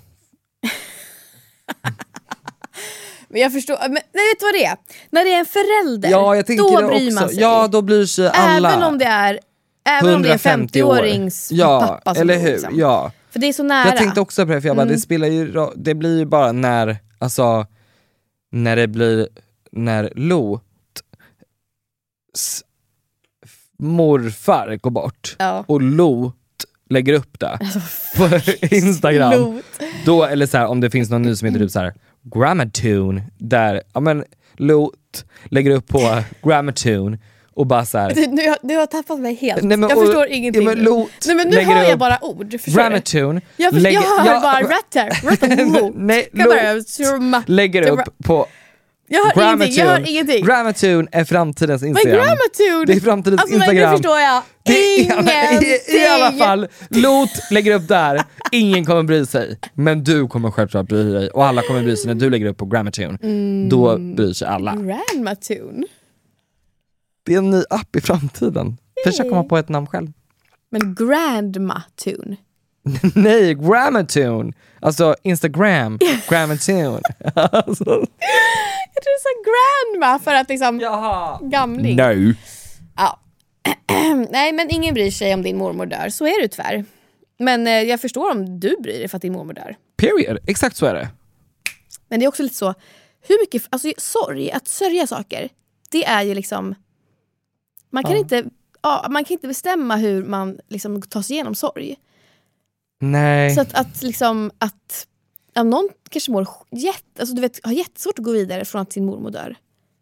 Speaker 5: Men jag förstår, men nej, vet du vad det är? När det är en förälder,
Speaker 4: Ja, jag tänker
Speaker 5: då
Speaker 4: det
Speaker 5: bryr
Speaker 4: också.
Speaker 5: man sig.
Speaker 4: Ja, då bryr sig alla.
Speaker 5: Även om det är, även om det är en
Speaker 4: hundrafemtio år.
Speaker 5: femtioårings
Speaker 4: Ja,
Speaker 5: pappa som
Speaker 4: eller
Speaker 5: dog,
Speaker 4: hur?
Speaker 5: liksom.
Speaker 4: Ja.
Speaker 5: För det är så nära.
Speaker 4: Jag tänkte också på det, för jag bara, mm. det spelar ju, det blir ju bara när, alltså, när det blir, när Lot morfar går bort
Speaker 5: ja.
Speaker 4: och Lot lägger upp det alltså, på Instagram. Lot. Då, eller så här, om det finns någon ny som heter typ så här Grammatune, där, ja men Lot lägger upp på Grammatune och bara så här.
Speaker 5: Du, du, har, du har tappat mig helt.
Speaker 4: Nej, men,
Speaker 5: jag
Speaker 4: och,
Speaker 5: förstår ingenting.
Speaker 4: Ja, men Lot
Speaker 5: Nej, men nu hör jag bara ord.
Speaker 4: Grammatune.
Speaker 5: Jag, för, jag hör jag, bara rätt här.
Speaker 4: Nej, Lot lägger upp på
Speaker 5: Jag hör Grammatune. ingenting, jag hör ingenting.
Speaker 4: Grammatune är framtidens Instagram.
Speaker 5: Men Grammatune?
Speaker 4: Det är framtidens
Speaker 5: alltså,
Speaker 4: Instagram.
Speaker 5: Nu förstår jag. Ingenting.
Speaker 4: I, I alla fall, Lot lägger upp där. Ingen kommer bry sig. Men du kommer självklart bry dig. Och alla kommer bry sig när du lägger upp på Grammatune. Mm. Då bryr sig alla.
Speaker 5: Grammatune?
Speaker 4: Det är en ny app i framtiden. Försök komma på ett namn själv.
Speaker 5: Men Grandmatune?
Speaker 4: Nej, Grammatune. Alltså Instagram, Grammatune. Alltså.
Speaker 5: Jag tror det är så grandma för att liksom
Speaker 4: Jaha.
Speaker 5: gamling.
Speaker 4: No.
Speaker 5: Ja. Nej, men ingen bryr sig om din mormor dör. Så är det tyvärr. Men eh, jag förstår om du bryr dig för att din mormor dör.
Speaker 4: Period. Exakt så är det.
Speaker 5: Men det är också lite så, hur mycket, alltså sorg, att sörja saker, det är ju liksom, man kan ja. inte ja, man kan inte bestämma hur man liksom tar sig igenom sorg.
Speaker 4: Nej.
Speaker 5: Så att, att liksom att ja, någon kanske mår jätte, alltså du vet, har jättesvårt att gå vidare från att sin mormor dör.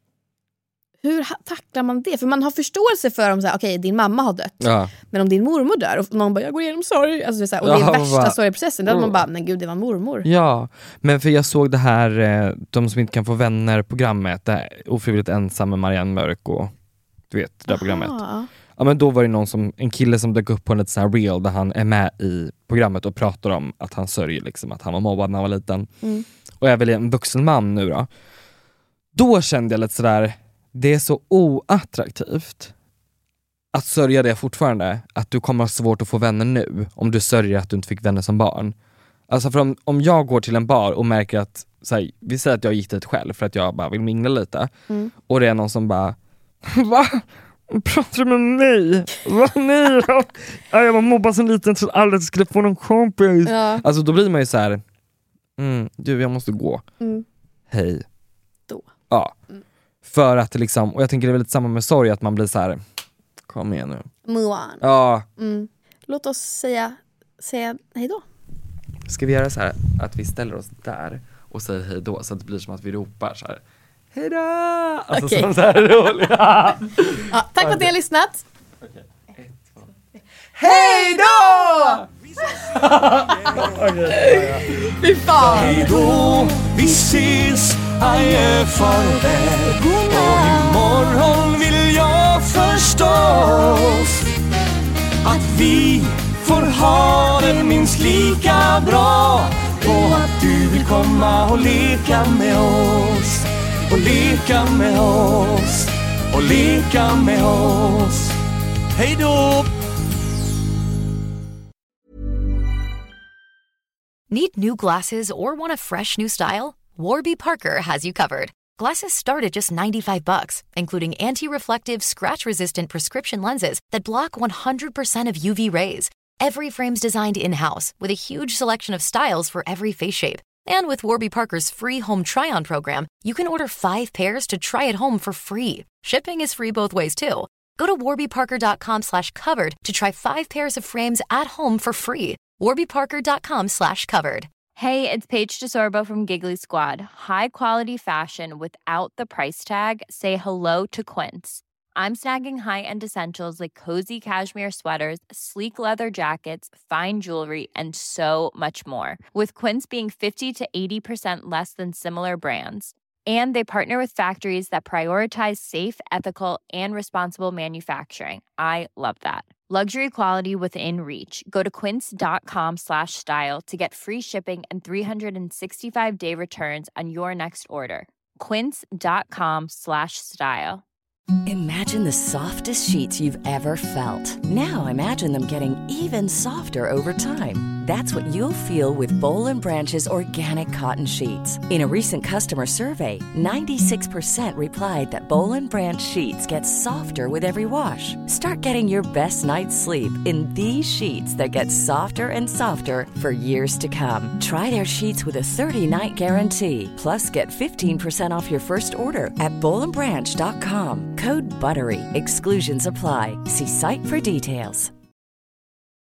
Speaker 5: Hur ha- tacklar man det? För man har förståelse för om så här, okej, okay, din mamma har dött. Ja. Men om din mormor dör och någon bara, jag går igenom sorg. Alltså, det är så här, och det är ja, värsta bara, sorgprocessen. Då hade man bara, men gud, det var en mormor.
Speaker 4: Ja, men för jag såg det här, de som inte kan få vänner programmet, det här Ofrivilligt ensam med Marianne Mörk och du vet, det där programmet. Ja, men då var det någon som, en kille som dök upp på en lite sån här reel där han är med i programmet och pratar om att han sörjer liksom, att han var mobbad när han var liten. Mm. Och är väl en vuxen man nu då. Då kände jag lite sådär, det är så oattraktivt att sörja det fortfarande, att du kommer ha svårt att få vänner nu om du sörjer att du inte fick vänner som barn. Alltså för om, om jag går till en bar och märker att, så här, vi säger att jag gick dit själv för att jag bara vill mingla lite, mm. och det är någon som bara, va? Pratar du med mig? Va? Nej, jag, jag var mobbad som liten så aldrig skulle få någon kompis. Ja. Alltså då blir man ju så här, mm, du, jag måste gå. Mm. Hej.
Speaker 5: Då.
Speaker 4: Ja. Mm. För att liksom, och jag tänker det är väl lite samma med sorg, att man blir så här, kom igen nu.
Speaker 5: Move on.
Speaker 4: Ja.
Speaker 5: Mm. Låt oss säga, säga hej då.
Speaker 4: Ska vi göra så här att vi ställer oss där och säger hej då, så att det blir som att vi ropar så här, hej då! Alltså okay. Som så här roliga.
Speaker 5: Ja, tack för att ni har lyssnat.
Speaker 4: Okay. Ett, två. Hej då!
Speaker 5: Fy fan.
Speaker 6: Hej då, vi ses, adjö, farväl. Och imorgon vill jag förstås att vi får ha det minst lika bra, och att du vill komma och leka med oss. Och leka med oss. Och leka med oss. Hej då!
Speaker 10: Need new glasses or want a fresh new style? Warby Parker has you covered. Glasses start at just ninety-five bucks, including anti-reflective, scratch-resistant prescription lenses that block one hundred percent of U V rays. Every frame's designed in-house with a huge selection of styles for every face shape. And with Warby Parker's free home try-on program, you can order five pairs to try at home for free. Shipping is free both ways, too. Go to warbyparker.com slash covered to try five pairs of frames at home for free. warbyparker.com slash covered.
Speaker 11: Hey, it's Paige DeSorbo from Giggly Squad. High quality fashion without the price tag. Say hello to Quince. I'm snagging high-end essentials like cozy cashmere sweaters, sleek leather jackets, fine jewelry, and so much more. With Quince being fifty to eighty percent less than similar brands. And they partner with factories that prioritize safe, ethical, and responsible manufacturing. I love that. Luxury quality within reach. Go to quince.com slash style to get free shipping and three sixty-five day returns on your next order. Quince.com slash style.
Speaker 12: Imagine the softest sheets you've ever felt. Now imagine them getting even softer over time. That's what you'll feel with Bowl and Branch's organic cotton sheets. In a recent customer survey, ninety-six percent replied that Bowl and Branch sheets get softer with every wash. Start getting your best night's sleep in these sheets that get softer and softer for years to come. Try their sheets with a thirty-night guarantee. Plus, get fifteen percent off your first order at bowl and branch dot com. Code BUTTERY. Exclusions apply. See site for details.